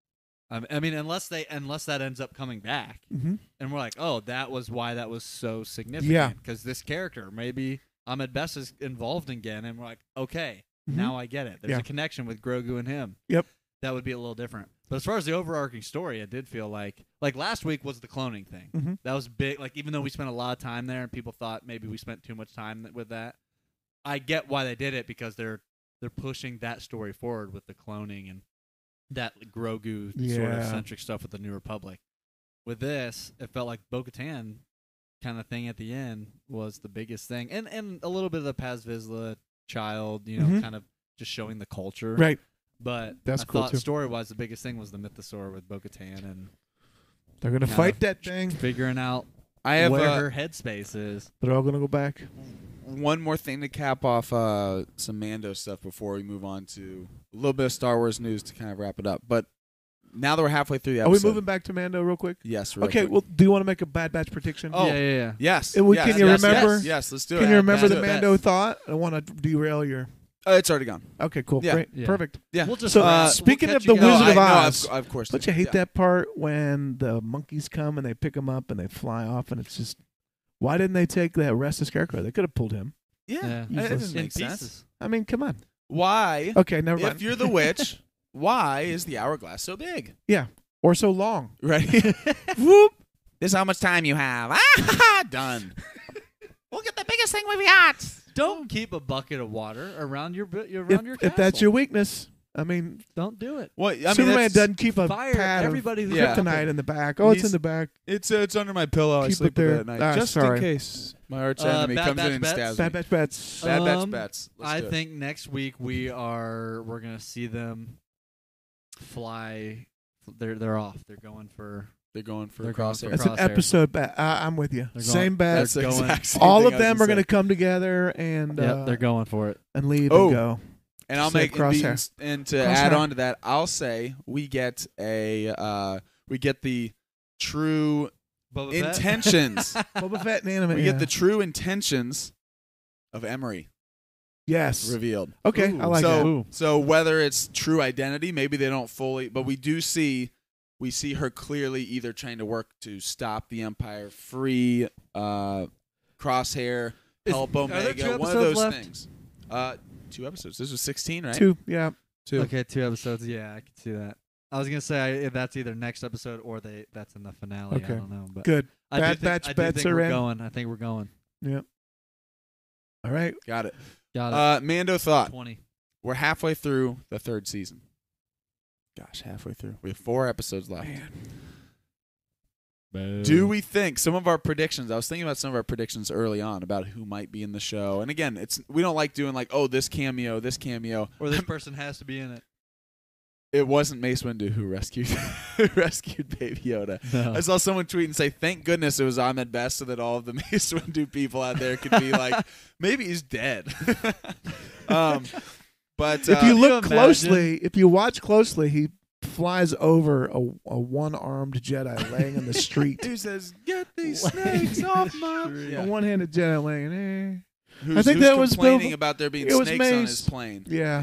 I mean, unless that ends up coming back, Mm-hmm. and we're like, oh, that was why that was so significant. Yeah. Because this character, maybe Ahmed Best is involved again, and we're like, okay, Mhm. now I get it. There's Yeah. a connection with Grogu and him. Yep. That would be a little different. But as far as the overarching story, it did feel like last week was the cloning thing. Mhm. That was big. Like even though we spent a lot of time there, and people thought maybe we spent too much time with that, I get why they did it because they're pushing that story forward with the cloning and that Grogu sort of Yeah. centric stuff with the New Republic. With this, it felt like Bo-Katan kind of thing at the end was the biggest thing, and a little bit of the Paz Vizsla child, Mhm. kind of just showing the culture. Right. But That's I cool, thought too. story-wise, the biggest thing was the Mythosaur with Bo-Katan and They're gonna Kind fight of that thing. figuring out I have where her headspace is. They're all gonna go back. one more thing to cap off some Mando stuff before we move on to a little bit of Star Wars news to kind of wrap it up. But now that we're halfway through the Are we episode, moving back to Mando real quick? Yes. Real Okay. quick. Well, do you want to make a Bad Batch prediction? Oh. Yeah. Yes. Can yes, you yes, remember- Yes, let's do it. Can you remember the Bad Mando Batch. thought? I want to derail your. It's already gone. Okay, cool, Yeah. great, Yeah. perfect. Yeah. We'll just So, we'll speaking catch of you the guys- Wizard of I Oz, of course. Don't do. you hate Yeah. that part when the monkeys come and they pick him up and they fly off and it's just, why didn't they take that rest of Scarecrow? They could have pulled him. Yeah. Yeah. That Useless. doesn't in make sense. pieces. I mean, come on. Why? Okay, never mind. If you're the witch, why is the hourglass so big? Or so long. Right. Whoop. This is how much time you have. Ah, done. We'll get the biggest thing we've got. Don't keep a bucket of water around your your If castle. that's your weakness, I mean, Don't do it. Well, I mean, Superman that's- doesn't keep a Fire pad everybody of who's Yeah. kryptonite in the back. Oh, it's in He's- the back. It's under my pillow. I Keep sleep it there. with it at night, Ah, just sorry. in case my arch Bad enemy comes Batch in and bets? stabs Bad me. Batch Bets. Bad Batch Um, bets. Let's I do it. think next week we're gonna see them fly. They're off. They're going for. they're going for They're going for crosshair. That's an Crosshair. episode bet. I'm with you. They're Same going- bet. That's the going- exact same All thing of I was them are gonna going to say. come together and Yeah, they're going for it. and leave Oh. and go. And I'll Save make Crosshair. and to Crosshair. add on to that, I'll say we get the true Boba Fett? intentions. Boba Fett and anime. We yeah. get the true intentions of Emery yes. revealed. Okay, Ooh. I like so, that. Ooh. so whether it's true identity, maybe they don't fully, but we see her clearly either trying to work to stop the Empire, free Crosshair, help are there Omega, two one of those episodes left? things. 2 episodes. This was 16, right? 2, yeah. 2. Okay, 2 episodes. Yeah, I can see that. I was gonna say that's either next episode or that's in the finale. Okay. I don't know, but Good. I do Bad think, Batch I do bets think are we're in. going. I think we're going. All right. Got it. Got it. Mando thought. 20. We're halfway through the 3rd season. Gosh, halfway through. We have 4 episodes left. Do we think some of our predictions? I was thinking about some of our predictions early on about who might be in the show. And again, we don't like doing like, oh, this cameo. Or this person has to be in it. It wasn't Mace Windu who rescued Baby Yoda. No. I saw someone tweet and say, "Thank goodness it was Ahmed Best, so that all of the Mace Windu people out there could be like, maybe he's dead." But If you look imagine? closely, if you watch closely, he flies over a one-armed Jedi laying in the street. who says, "Get these snakes off my." A one-handed Jedi laying. Who's, I think who's that was complaining Bill- about there being it was snakes on Mace. his plane. Yeah.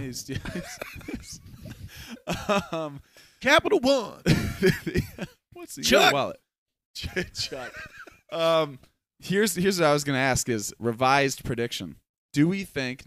Capital One. What's the Chuck. your wallet? Chuck. Here's what I was gonna ask: is revised prediction? Do we think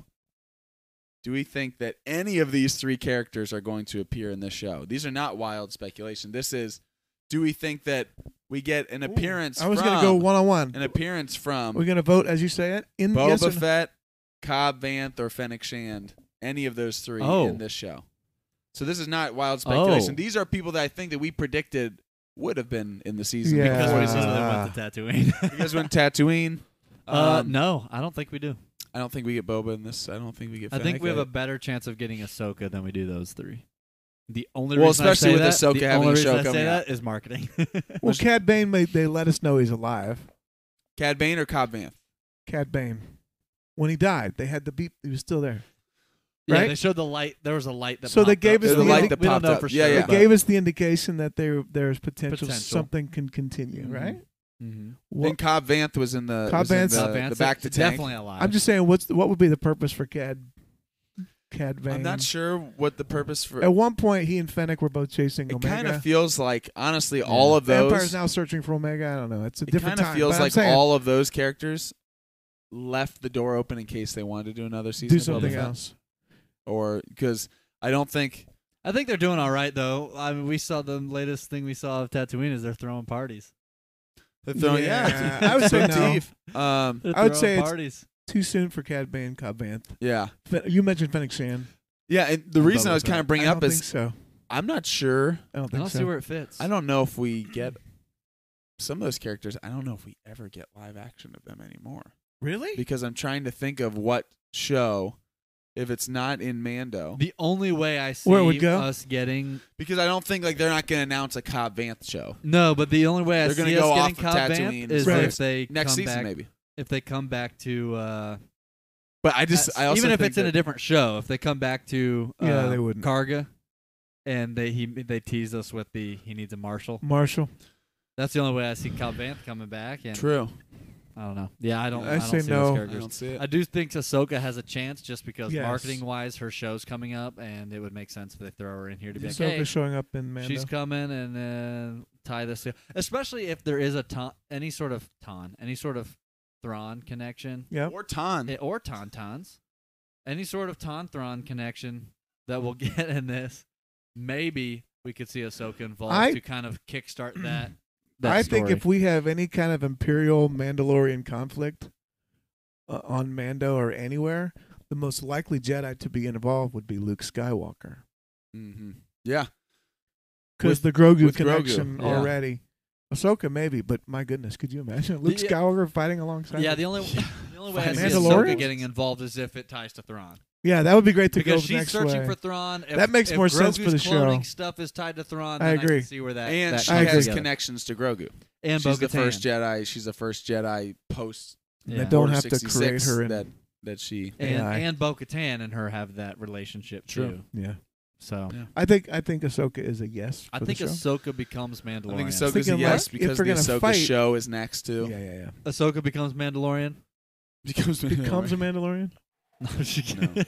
that any of these 3 characters are going to appear in this show? These are not wild speculation. This is, do we think that we get an appearance? I was going to go one-on-one. an appearance from We're going to vote as you say it. In Boba yes or no? Fett, Cobb Vanth, or Fennec Shand. Any of those 3 Oh. in this show. So this is not wild speculation. Oh. These are people that I think that we predicted would have been in the season. Yeah. Because we Because said they Ah. went to Tatooine. you guys went Tatooine. No, I don't think we do. I don't think we get Boba in this. I don't think we get. I think Fennec. we have a better chance of getting Ahsoka than we do those 3. The only Well, reason I especially say with that, Ahsoka the having only a reason show I coming say out. that is marketing. Well, Cad Bane, they let us know he's alive. Cad Bane or Cobb Vanth. Cad Bane. When he died, they had the beep. He was still there. Yeah, Right? they showed the light. There was a light that So they popped gave up. us The the light indi- that we don't popped know up. for Yeah, sure. yeah. They but- gave us the indication that there's potential, Potential. something can continue, Mhm. right? Mhm. What- And Cobb Vanth was in the Cobb was in Vanth's- the, Cobb the Vanth's back to tank. definitely alive. I'm just saying, what would be the purpose for Cad Bane? I'm not sure what the purpose for. At one point, he and Fennec were both chasing It Omega. kind of feels like, honestly, all of the Empire's those. now searching for Omega. I don't know. It's a It different kind of time. feels but I'm like saying, all of those characters left the door open in case they wanted to do another season. do of Boba something Fett. else. Or because I don't think. I think they're doing all right though. I mean, we saw the latest thing we saw of Tatooine is they're throwing parties. They're throwing, Yeah, I would say no. Steve. They're I would throwing say it's- parties. Too soon for Cad Bane, Cobb Vanth. Yeah. You mentioned Fennec Shand. Yeah, and the reason I was Boba kind Fett. of bringing I up don't is think so. I'm not sure. I don't I think don't so. see where it fits. I don't know if we get some of those characters. I don't know if we ever get live action of them anymore Really? because I'm trying to think of what show if it's not in Mando. The only way I see Where it would go? us getting Because I don't think like they're not going to announce a Cobb Vanth show. no, but the only way I They're see gonna us go getting off of Cobb Tatooine Vanth is Right. if they Next come season, back, maybe. if they come back to But I also even if think it's in a different show, if they come back to Yeah, they wouldn't. Karga, and they tease us with he needs a marshal. Marshall. That's the only way I see Cobb Vanth coming back. And True. I don't know. Yeah, I don't. I I say don't see no. those I characters. don't see it. I do think Ahsoka has a chance just because Yes. marketing wise, her show's coming up, and it would make sense if they throw her in here to be like, Ahsoka hey, showing up in Mando. she's coming, and then tie this. Especially if there is any sort of Thrawn connection, Yep. Or Ton. or Tauntauns, any sort of Thrawn connection that we'll get in this. Maybe we could see Ahsoka involved to kind of kickstart that. I story. think if we have any kind of Imperial Mandalorian conflict on Mando or anywhere, the most likely Jedi to be involved would be Luke Skywalker. Mm-hmm. Yeah. Because the Grogu with Grogu, connection yeah. already. Ahsoka maybe, but my goodness, could you imagine Luke Yeah. Skywalker fighting alongside? yeah, him? the only way I see Mandalorian? Ahsoka getting involved is if it ties to Thrawn. Yeah, that would be great to Because go she's next searching way. for Thrawn. If, That makes if more sense Grogu's for the show. cloning stuff is tied to Thrawn. I Then agree. can see where that And that she I comes agree. has together. connections to Grogu. And She's the Bo-Katan. first Jedi. She's the first Jedi post Yeah. Don't Order have to 66 create her in. that she. AI. and Bo-Katan and her have that relationship True. too. Yeah, So Yeah. I think Ahsoka is a yes. For I think the show. Ahsoka becomes Mandalorian. I think Ahsoka's a Thinking, yes like, if because we're the gonna Ahsoka fight- show is next too. Yeah. Ahsoka becomes Mandalorian. Becomes Becomes a Mandalorian. Mandalorian. No, she No. can't.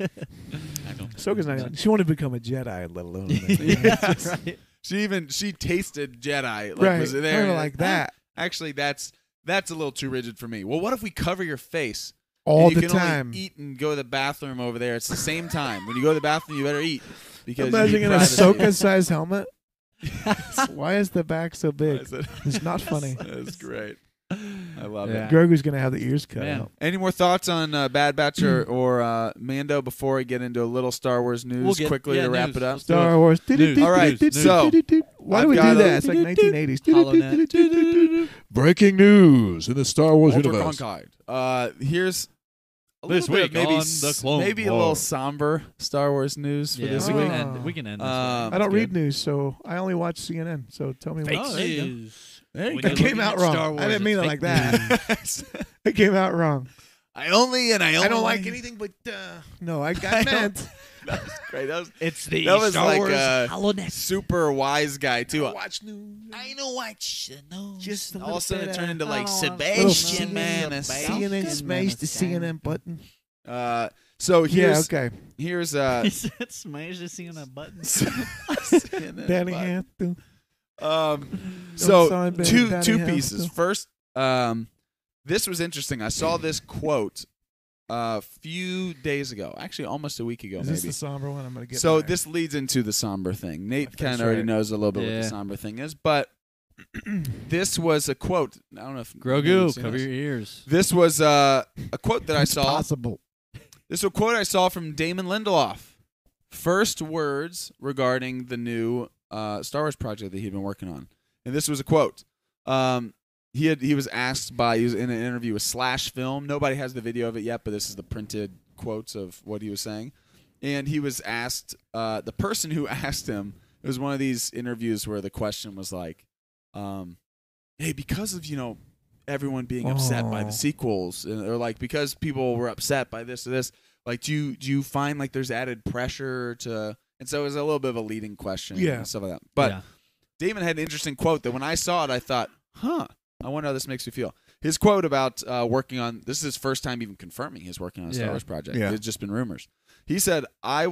I don't. Ahsoka's not even. She wanted to become a Jedi, let alone. Yeah, Yes. right. She tasted Jedi. Like, right. was there? Kinda like that Actually, that's a little too rigid for me. Well, what if we cover your face? all and you the can time. Only eat and go to the bathroom over there. It's the same time. When you go to the bathroom, you better eat because Imagine you an need privacy. Ahsoka-sized helmet. Why is the back so big? Is it- It's not funny. That's great. I love Yeah. it. Grogu's gonna have the ears cut Man. out. Any more thoughts on Bad Batch or Mando before we get into a little Star Wars news We'll get- quickly yeah, to wrap news. it up? Let's do it. Star Wars. News. All right, so why I've do we do got a- that? It's like 1980s. HoloNet. Breaking news in the Star Wars Ultra universe. Cronkite. Here's a This little bit week of maybe on the Clone maybe a little Wars. somber Star Wars news for Yeah, this we week. we can end this. Um, I don't That's read good. news, so I only watch CNN. So tell me Fake what. there you go. news. There you When go. That you're came looking out at wrong. Star I Wars, didn't mean it's it like fake that. It came out wrong. I don't like anything but. No, I got meant. That was great. That was It's the That was Star like Wars a HoloNet. super wise guy too. Watch news. I know what you know. Just a all of a sudden little it bit turned into like Little Sebastian Man. CNN smash the CNN button. So Yeah, here's okay. here's He said, "Smash the scene on a button." Danny Hampton. So sign Ben two Danny pieces. Hampton. First, this was interesting. I saw this quote a few days ago, actually almost a week ago, Is maybe. this the somber one? I'm gonna get. So my- this leads into the somber thing. Nate My kind face of already right. knows a little bit what Yeah. the somber thing is, but this was a quote. I don't know if maybe Grogu, you've seen cover this. your ears. This was a quote that I It's saw. possible. This is a quote I saw from Damon Lindelof. First words regarding the new Star Wars project that he'd been working on, and this was a quote. He was asked he was in an interview with Slash Film. Nobody has the video of it yet, but this is the printed quotes of what he was saying. And he was asked, the person who asked him, it was one of these interviews where the question was like, hey, because of, everyone being upset by the sequels, or like because people were upset by this or this, like do you find like there's added pressure to, and so it was a little bit of a leading question and stuff like that. But Yeah. Damon had an interesting quote that when I saw it, I thought, I wonder how this makes me feel. His quote about working on, this is his first time even confirming he's working on a Star Yeah. Wars project. Yeah. It's just been rumors. He said,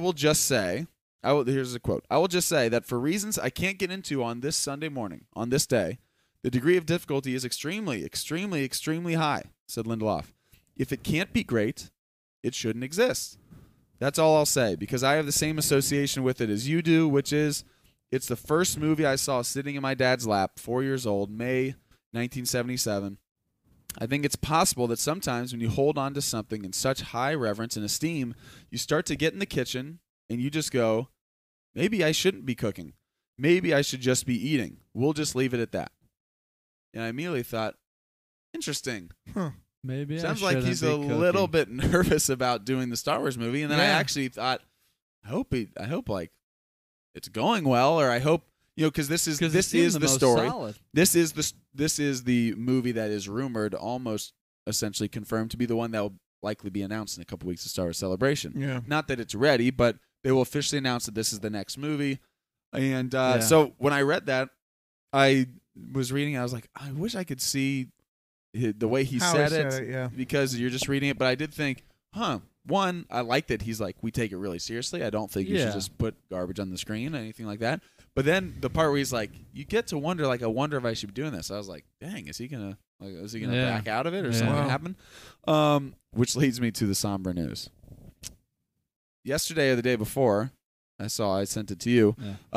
here's a quote. I will just say that for reasons I can't get into on this Sunday morning, on this day, the degree of difficulty is extremely, extremely, extremely high, said Lindelof. If it can't be great, it shouldn't exist. That's all I'll say, because I have the same association with it as you do, which is it's the first movie I saw sitting in my dad's lap, 4 years old, May 1977. I think it's possible that sometimes when you hold on to something in such high reverence and esteem, you start to get in the kitchen and you just go, maybe I shouldn't be cooking. Maybe I should just be eating. We'll just leave it at that. And I immediately thought, interesting. Huh. Maybe Sounds I like shouldn't he's be a little cooking. bit nervous about doing the Star Wars movie, and then I Yeah. actually thought, I hope like it's going well, or I hope because this is 'Cause this it seemed is the most story. solid. This is the movie that is rumored, almost essentially confirmed to be the one that will likely be announced in a couple weeks of Star Wars Celebration. Yeah. Not that it's ready, but they will officially announce that this is the next movie. And Yeah. so when I read that, I was reading. I was like, I wish I could see the way he How said he it, said it, yeah. because you're just reading it. But I did think, one, I like that he's like, we take it really seriously. I don't think you Yeah. should just put garbage on the screen or anything like that. But then the part where he's like, you get to wonder, like, I wonder if I should be doing this. I was like, dang, is he gonna Yeah. back out of it or Yeah. something Wow. happen? Which leads me to the somber news. Yesterday or the day before, I sent it to you.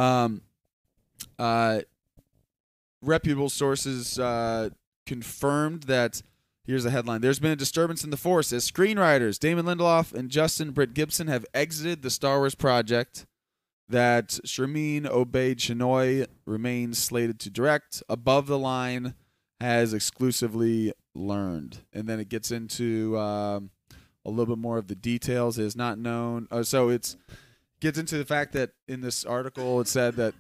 Yeah. Reputable sources confirmed that. Here's the headline. There's been a disturbance in the force as screenwriters Damon Lindelof and Justin Britt Gibson have exited the Star Wars project that Sharmeen Obaid-Chinoy remains slated to direct. Above the Line has exclusively learned. And then it gets into a little bit more of the details. It is not known. So it gets into the fact that in this article it said that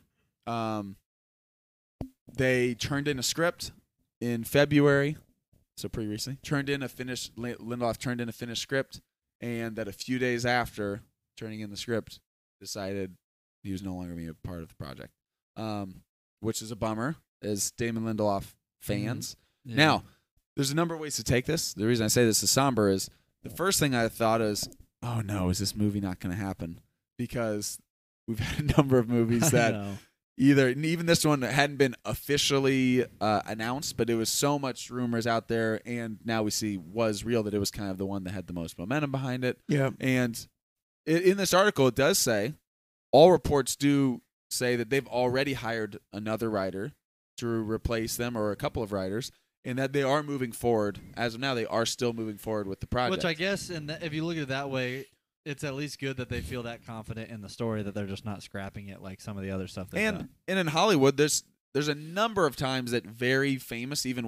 they turned in a script in February. So pretty recently, Lindelof turned in a finished script, and that a few days after turning in the script, decided he was no longer going to be a part of the project, which is a bummer as Damon Lindelof fans. Yeah. Now, there's a number of ways to take this. The reason I say this is somber is the first thing I thought is, oh no, is this movie not going to happen? Because we've had a number of movies I that know. even this one hadn't been officially announced, but it was so much rumors out there, and now we see was real, that it was kind of the one that had the most momentum behind it. Yeah. And in this article, it does say, all reports do say that they've already hired another writer to replace them, or a couple of writers, and that they are moving forward. As of now, they are still moving forward with the project. Which I guess, if you look at it that way, it's at least good that they feel that confident in the story that they're just not scrapping it like some of the other stuff they've done. And in Hollywood, there's a number of times that very famous, even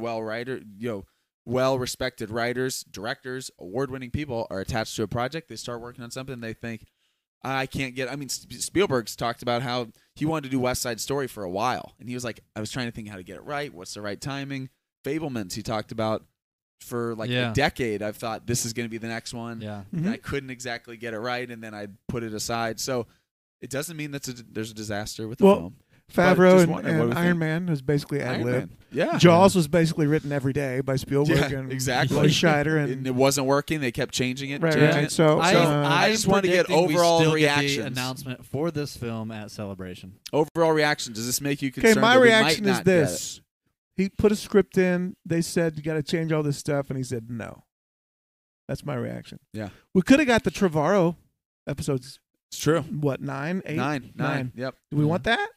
well respected writers, directors, award winning people are attached to a project. They start working on something, they think, I can't get. I mean, Spielberg's talked about how he wanted to do West Side Story for a while, and he was like, I was trying to think how to get it right. What's the right timing? Fablemans, he talked about for like a decade. I've thought this is going to be the next one. Yeah. And I couldn't exactly get it right, and then I put it aside. So it doesn't mean that there's a disaster with the Well, film. Favreau just and, wondering, what do we Iron think? Man was basically ad Iron lib. Man. Yeah. Jaws was basically written every day by Spielberg Yeah, and exactly. Roy Scheider, And and it wasn't working. They kept changing it. right, changing right. it. So, I just want to get overall we still reactions. Get the announcement for this film at Celebration. Overall reaction. Does this make you concerned? okay, my that we reaction might is not get it? this: he put a script in. They said you got to change all this stuff, and he said no. That's my reaction. Yeah. We could have got the Trevorrow episodes. It's true. What, 9, 8? 9. Yep. Do we want that?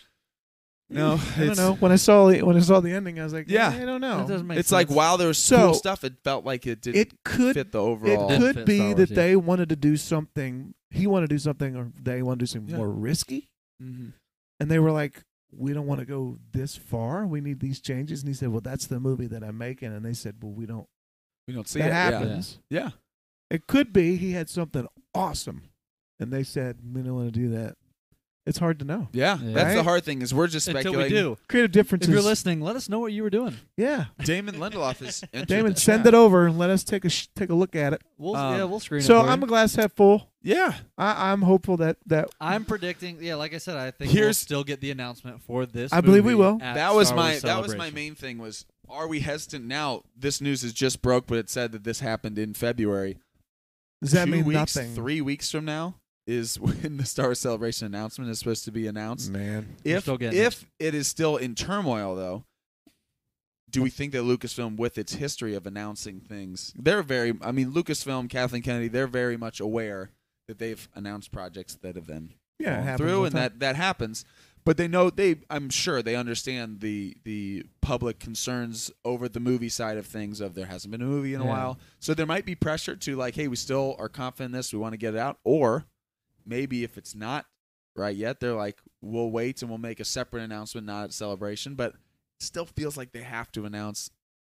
No, I don't it's- know. When I saw the ending, I was like, Yeah. I don't know. That doesn't make It's sense. like while there was So, cool stuff, it felt like it didn't It could fit the overall. It Didn't could fit be Star Wars, that yeah. they wanted to do something. He wanted to do something, or they want to do something Yeah. more risky, Mhm. and they were like, "We don't want to go this far. We need these changes." And he said, "Well, that's the movie that I'm making." And they said, "Well, we don't." We don't see That it. Yeah. happens. Yeah. It could be he had something awesome, and they said, "We don't want to do that." It's hard to know. Yeah. Yeah. That's the Right? hard thing is we're just Until we speculating. do. Creative differences. If you're listening, let us know what you were doing. Yeah, Damon Lindelof is entered Damon, the send chat. it over and let us take a look at it. We'll screen it So for I'm you. a glass half full. Yeah. I'm hopeful that I'm predicting, like I said, I think Here's- we'll still get the announcement for this. I believe we movie will. at That was Star my Wars Celebration. main thing was, are we hesitant now? This news is just broke, but it said that this happened in February. does that 2 mean weeks, nothing? 3 weeks from now is when the Star Wars Celebration announcement is supposed to be announced. Man, We're If still getting it is still in turmoil, though, do we think that Lucasfilm, with its history of announcing things, Lucasfilm, Kathleen Kennedy, they're very much aware that they've announced projects that have then yeah, it fallen happens through, all and the time. that happens. But I'm sure they understand the public concerns over the movie side of things. Of there hasn't been a movie in a Yeah. while, so there might be pressure to like, hey, we still are confident in this, we want to get it out, or maybe if it's not right yet, they're like, we'll wait and we'll make a separate announcement, not at Celebration. But it still feels like they have to announce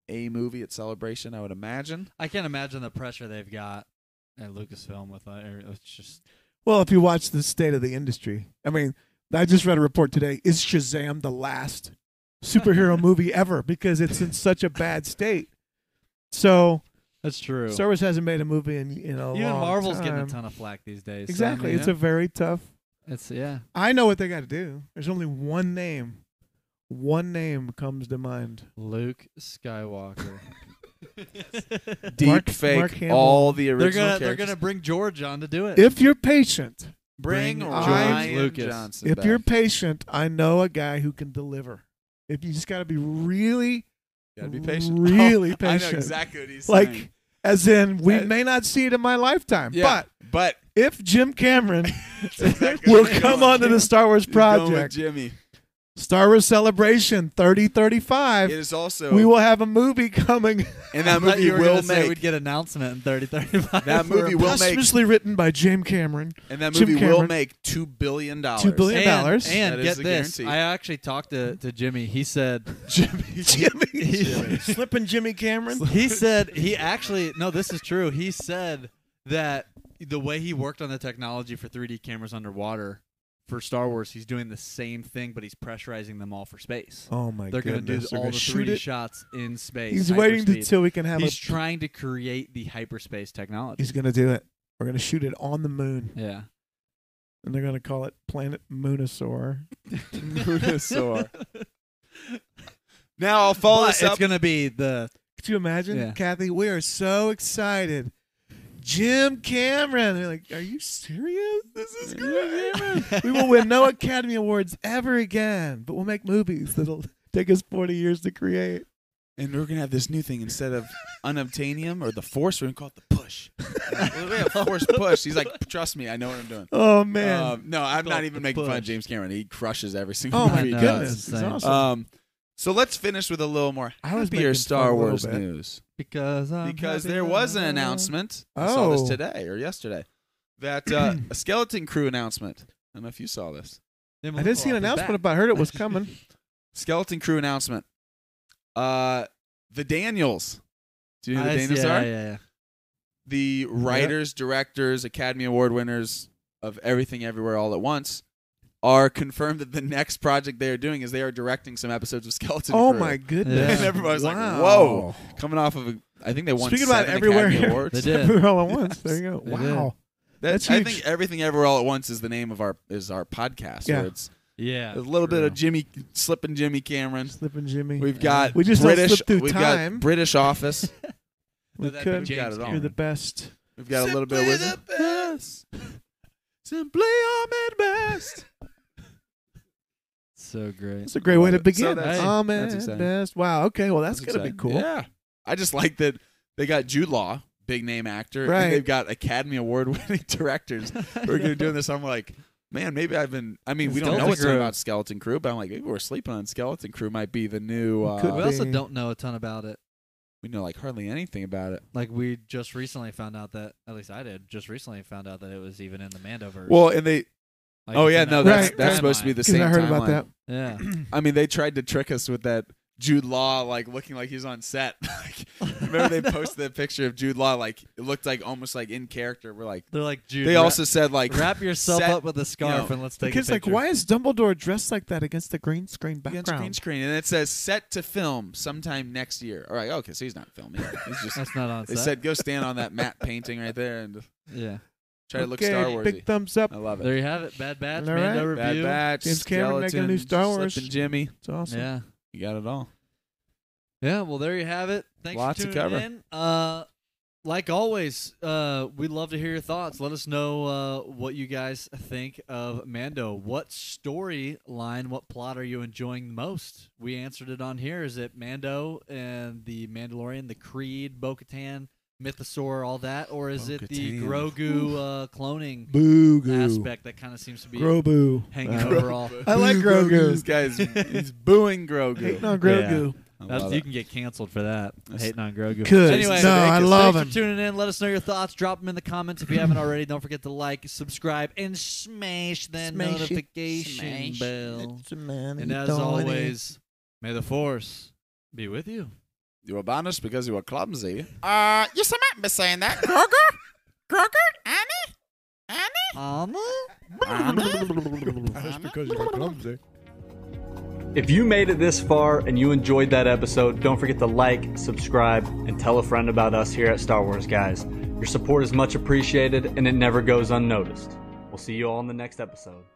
a movie at Celebration, I would imagine. I can't imagine the pressure they've got at Lucasfilm with it's just Well, if you watch the state of the industry, I mean, I just read a report today. Is Shazam the last superhero movie ever because it's in such a bad state? So that's true. Star Wars hasn't made a movie in a Even long Marvel's time. getting a ton of flack these days. Exactly, So, I mean, it's a very tough. it's yeah. I know what they got to do. There's only one name. One name comes to mind. Luke Skywalker. Deep Mark fake Hamill. all the they're original gonna characters. bring George on to do it. If you're patient, Bring Bring Ryan George Lucas. Johnson if back. you're patient, I know a guy who can deliver. If you just got to be really, Gotta be patient. really I know patient. exactly what he's Like, saying. as in, we Uh, may not see it in my lifetime, Yeah, but if Jim Cameron exactly will what he's come going. onto the Star Wars He's going with project, Jimmy. Star Wars Celebration 3035, It is also we will have a movie coming. and I that thought movie you were will gonna say make we'd get announcement in 3035. That movie will make Posthumously written by Jim Cameron. and that Jim movie will Cameron. make $2 billion. $2 billion. And That is get the this, guarantee. I actually talked to Jimmy. He said Jimmy. Slipping Jimmy Cameron. he said he actually no, this is true. He said that the way he worked on the technology for 3D cameras underwater for Star Wars, he's doing the same thing, but he's pressurizing them all for space. Oh my They're going to do goodness. They're all gonna the shoot 3D it. shots in space. He's waiting hyperspeed. until we can have He's trying to create the hyperspace technology. He's going to do it. We're going to shoot it on the moon, Yeah. and they're going to call it Planet Moonosaur. Moonosaur. Now I'll follow But this it's up. going to be the Could you imagine, Yeah. Kathy? We are so excited. Jim Cameron. They're like, are you serious? This is great. We will win no Academy Awards ever again, but we'll make movies that'll take us 40 years to create. And we're gonna have this new thing instead of unobtainium or the force. We're gonna call it the push. We have force push. He's like, trust me, I know what I'm doing. Oh, man. No, I'm Call not it even the making fun of push. James Cameron. He crushes every single Oh, my movie he goodness. does. It's insane. awesome. So let's finish with a little more I was happier making fun Star a little Wars bit. news. because There was an announcement. I saw this Oh. today or yesterday. That a Skeleton Crew announcement. I don't know if you saw this. I didn't see an announcement about. I heard it was coming. Skeleton Crew announcement. The Daniels. Do you know who the Daniels yeah, are? yeah. The writers, directors, Academy Award winners of Everything Everywhere All at Once are confirmed that the next project they are doing is they are directing some episodes of Skeleton Oh, Crew. my goodness. And everybody's like, Wow. whoa. Coming off of, I think they won Speaking about 7 everywhere, Academy Awards. They did. Everywhere all at once. There you go. They Wow. That's I huge. think Everything Everywhere All at Once is the name of our podcast. Yeah. Where it's Yeah. a little bit true. of slipping Jimmy Cameron. Slipping Jimmy. We've got We just don't British. slip through We've time. got British Office. we That'd could. be got it all. You're the best. We've got a little bit of wisdom. best. Simply Ahmed Best. So great. That's a great way to begin. So that's- Ahmed that's exciting. Best. Wow. Okay. Well, that's That's gonna be exciting. cool. Yeah. I just like that they got Jude Law, big name actor, Right. and they've got Academy Award winning directors who are going to be doing this. I'm like, man, maybe I've been. I mean, we don't know Skeleton what's Crew. about Skeleton Crew, but I'm like, maybe we're sleeping on Skeleton Crew. Might be the new. Could We also be. don't know a ton about it. We know like hardly anything about it. Like we just recently found out that, at least I did, just recently found out that it was even in the Mandoverse. Well, and they. Like, Oh it's yeah, in no, that that's Right, that's right. supposed to be the Because same. I heard about timeline. that. Yeah. I mean, they tried to trick us with that Jude Law, like looking like he's on set. Remember they posted that picture of Jude Law, like it looked like almost like in character. We're like, They're like, Jude, they also said like wrap yourself set- up with a scarf know, and let's The take kid's a like, picture. why is Dumbledore dressed like that against the green screen against background? green screen, and it says set to film sometime next year. All right, okay, so he's not filming. He's just. That's not on They set. said go stand on that matte painting right there and Yeah. try to look Okay, Star Warsy. Big thumbs up. I love it. There you have it. Bad Batch, All Mando right. Bad review. Batch, James Cameron making a new Skeleton, Star Wars. Slippin' Jimmy. It's awesome. Yeah. You got it all. Yeah, well, there you have it. Thanks Lots for to tuning in. Like always, we'd love to hear your thoughts. Let us know what you guys think of Mando. What storyline, what plot are you enjoying the most? We answered it on here. Is it Mando and the Mandalorian, the Creed, Bo-Katan, Mythosaur, all that? Or is it the Bo-Katan. Grogu cloning Boo goo. aspect that kind of seems to be Grogu. hanging Uh, over all? I like This Grogu. guy's he's booing Grogu. Hating on Grogu. I That's, love you it. can get canceled for that. That's- Hating on Grogu. Good. Anyway, No, I love thanks him. for tuning in. Let us know your thoughts. Drop them in the comments if you haven't already. Don't forget to like, subscribe, and smash that Smash it. notification bell. It's a man And as throwing it. always, may the Force be with you. You were banished because you were clumsy. You might be saying that. Groger? Annie? That's because you're clumsy. If you made it this far and you enjoyed that episode, don't forget to like, subscribe, and tell a friend about us here at Star Wars Guys. Your support is much appreciated, and it never goes unnoticed. We'll see you all in the next episode.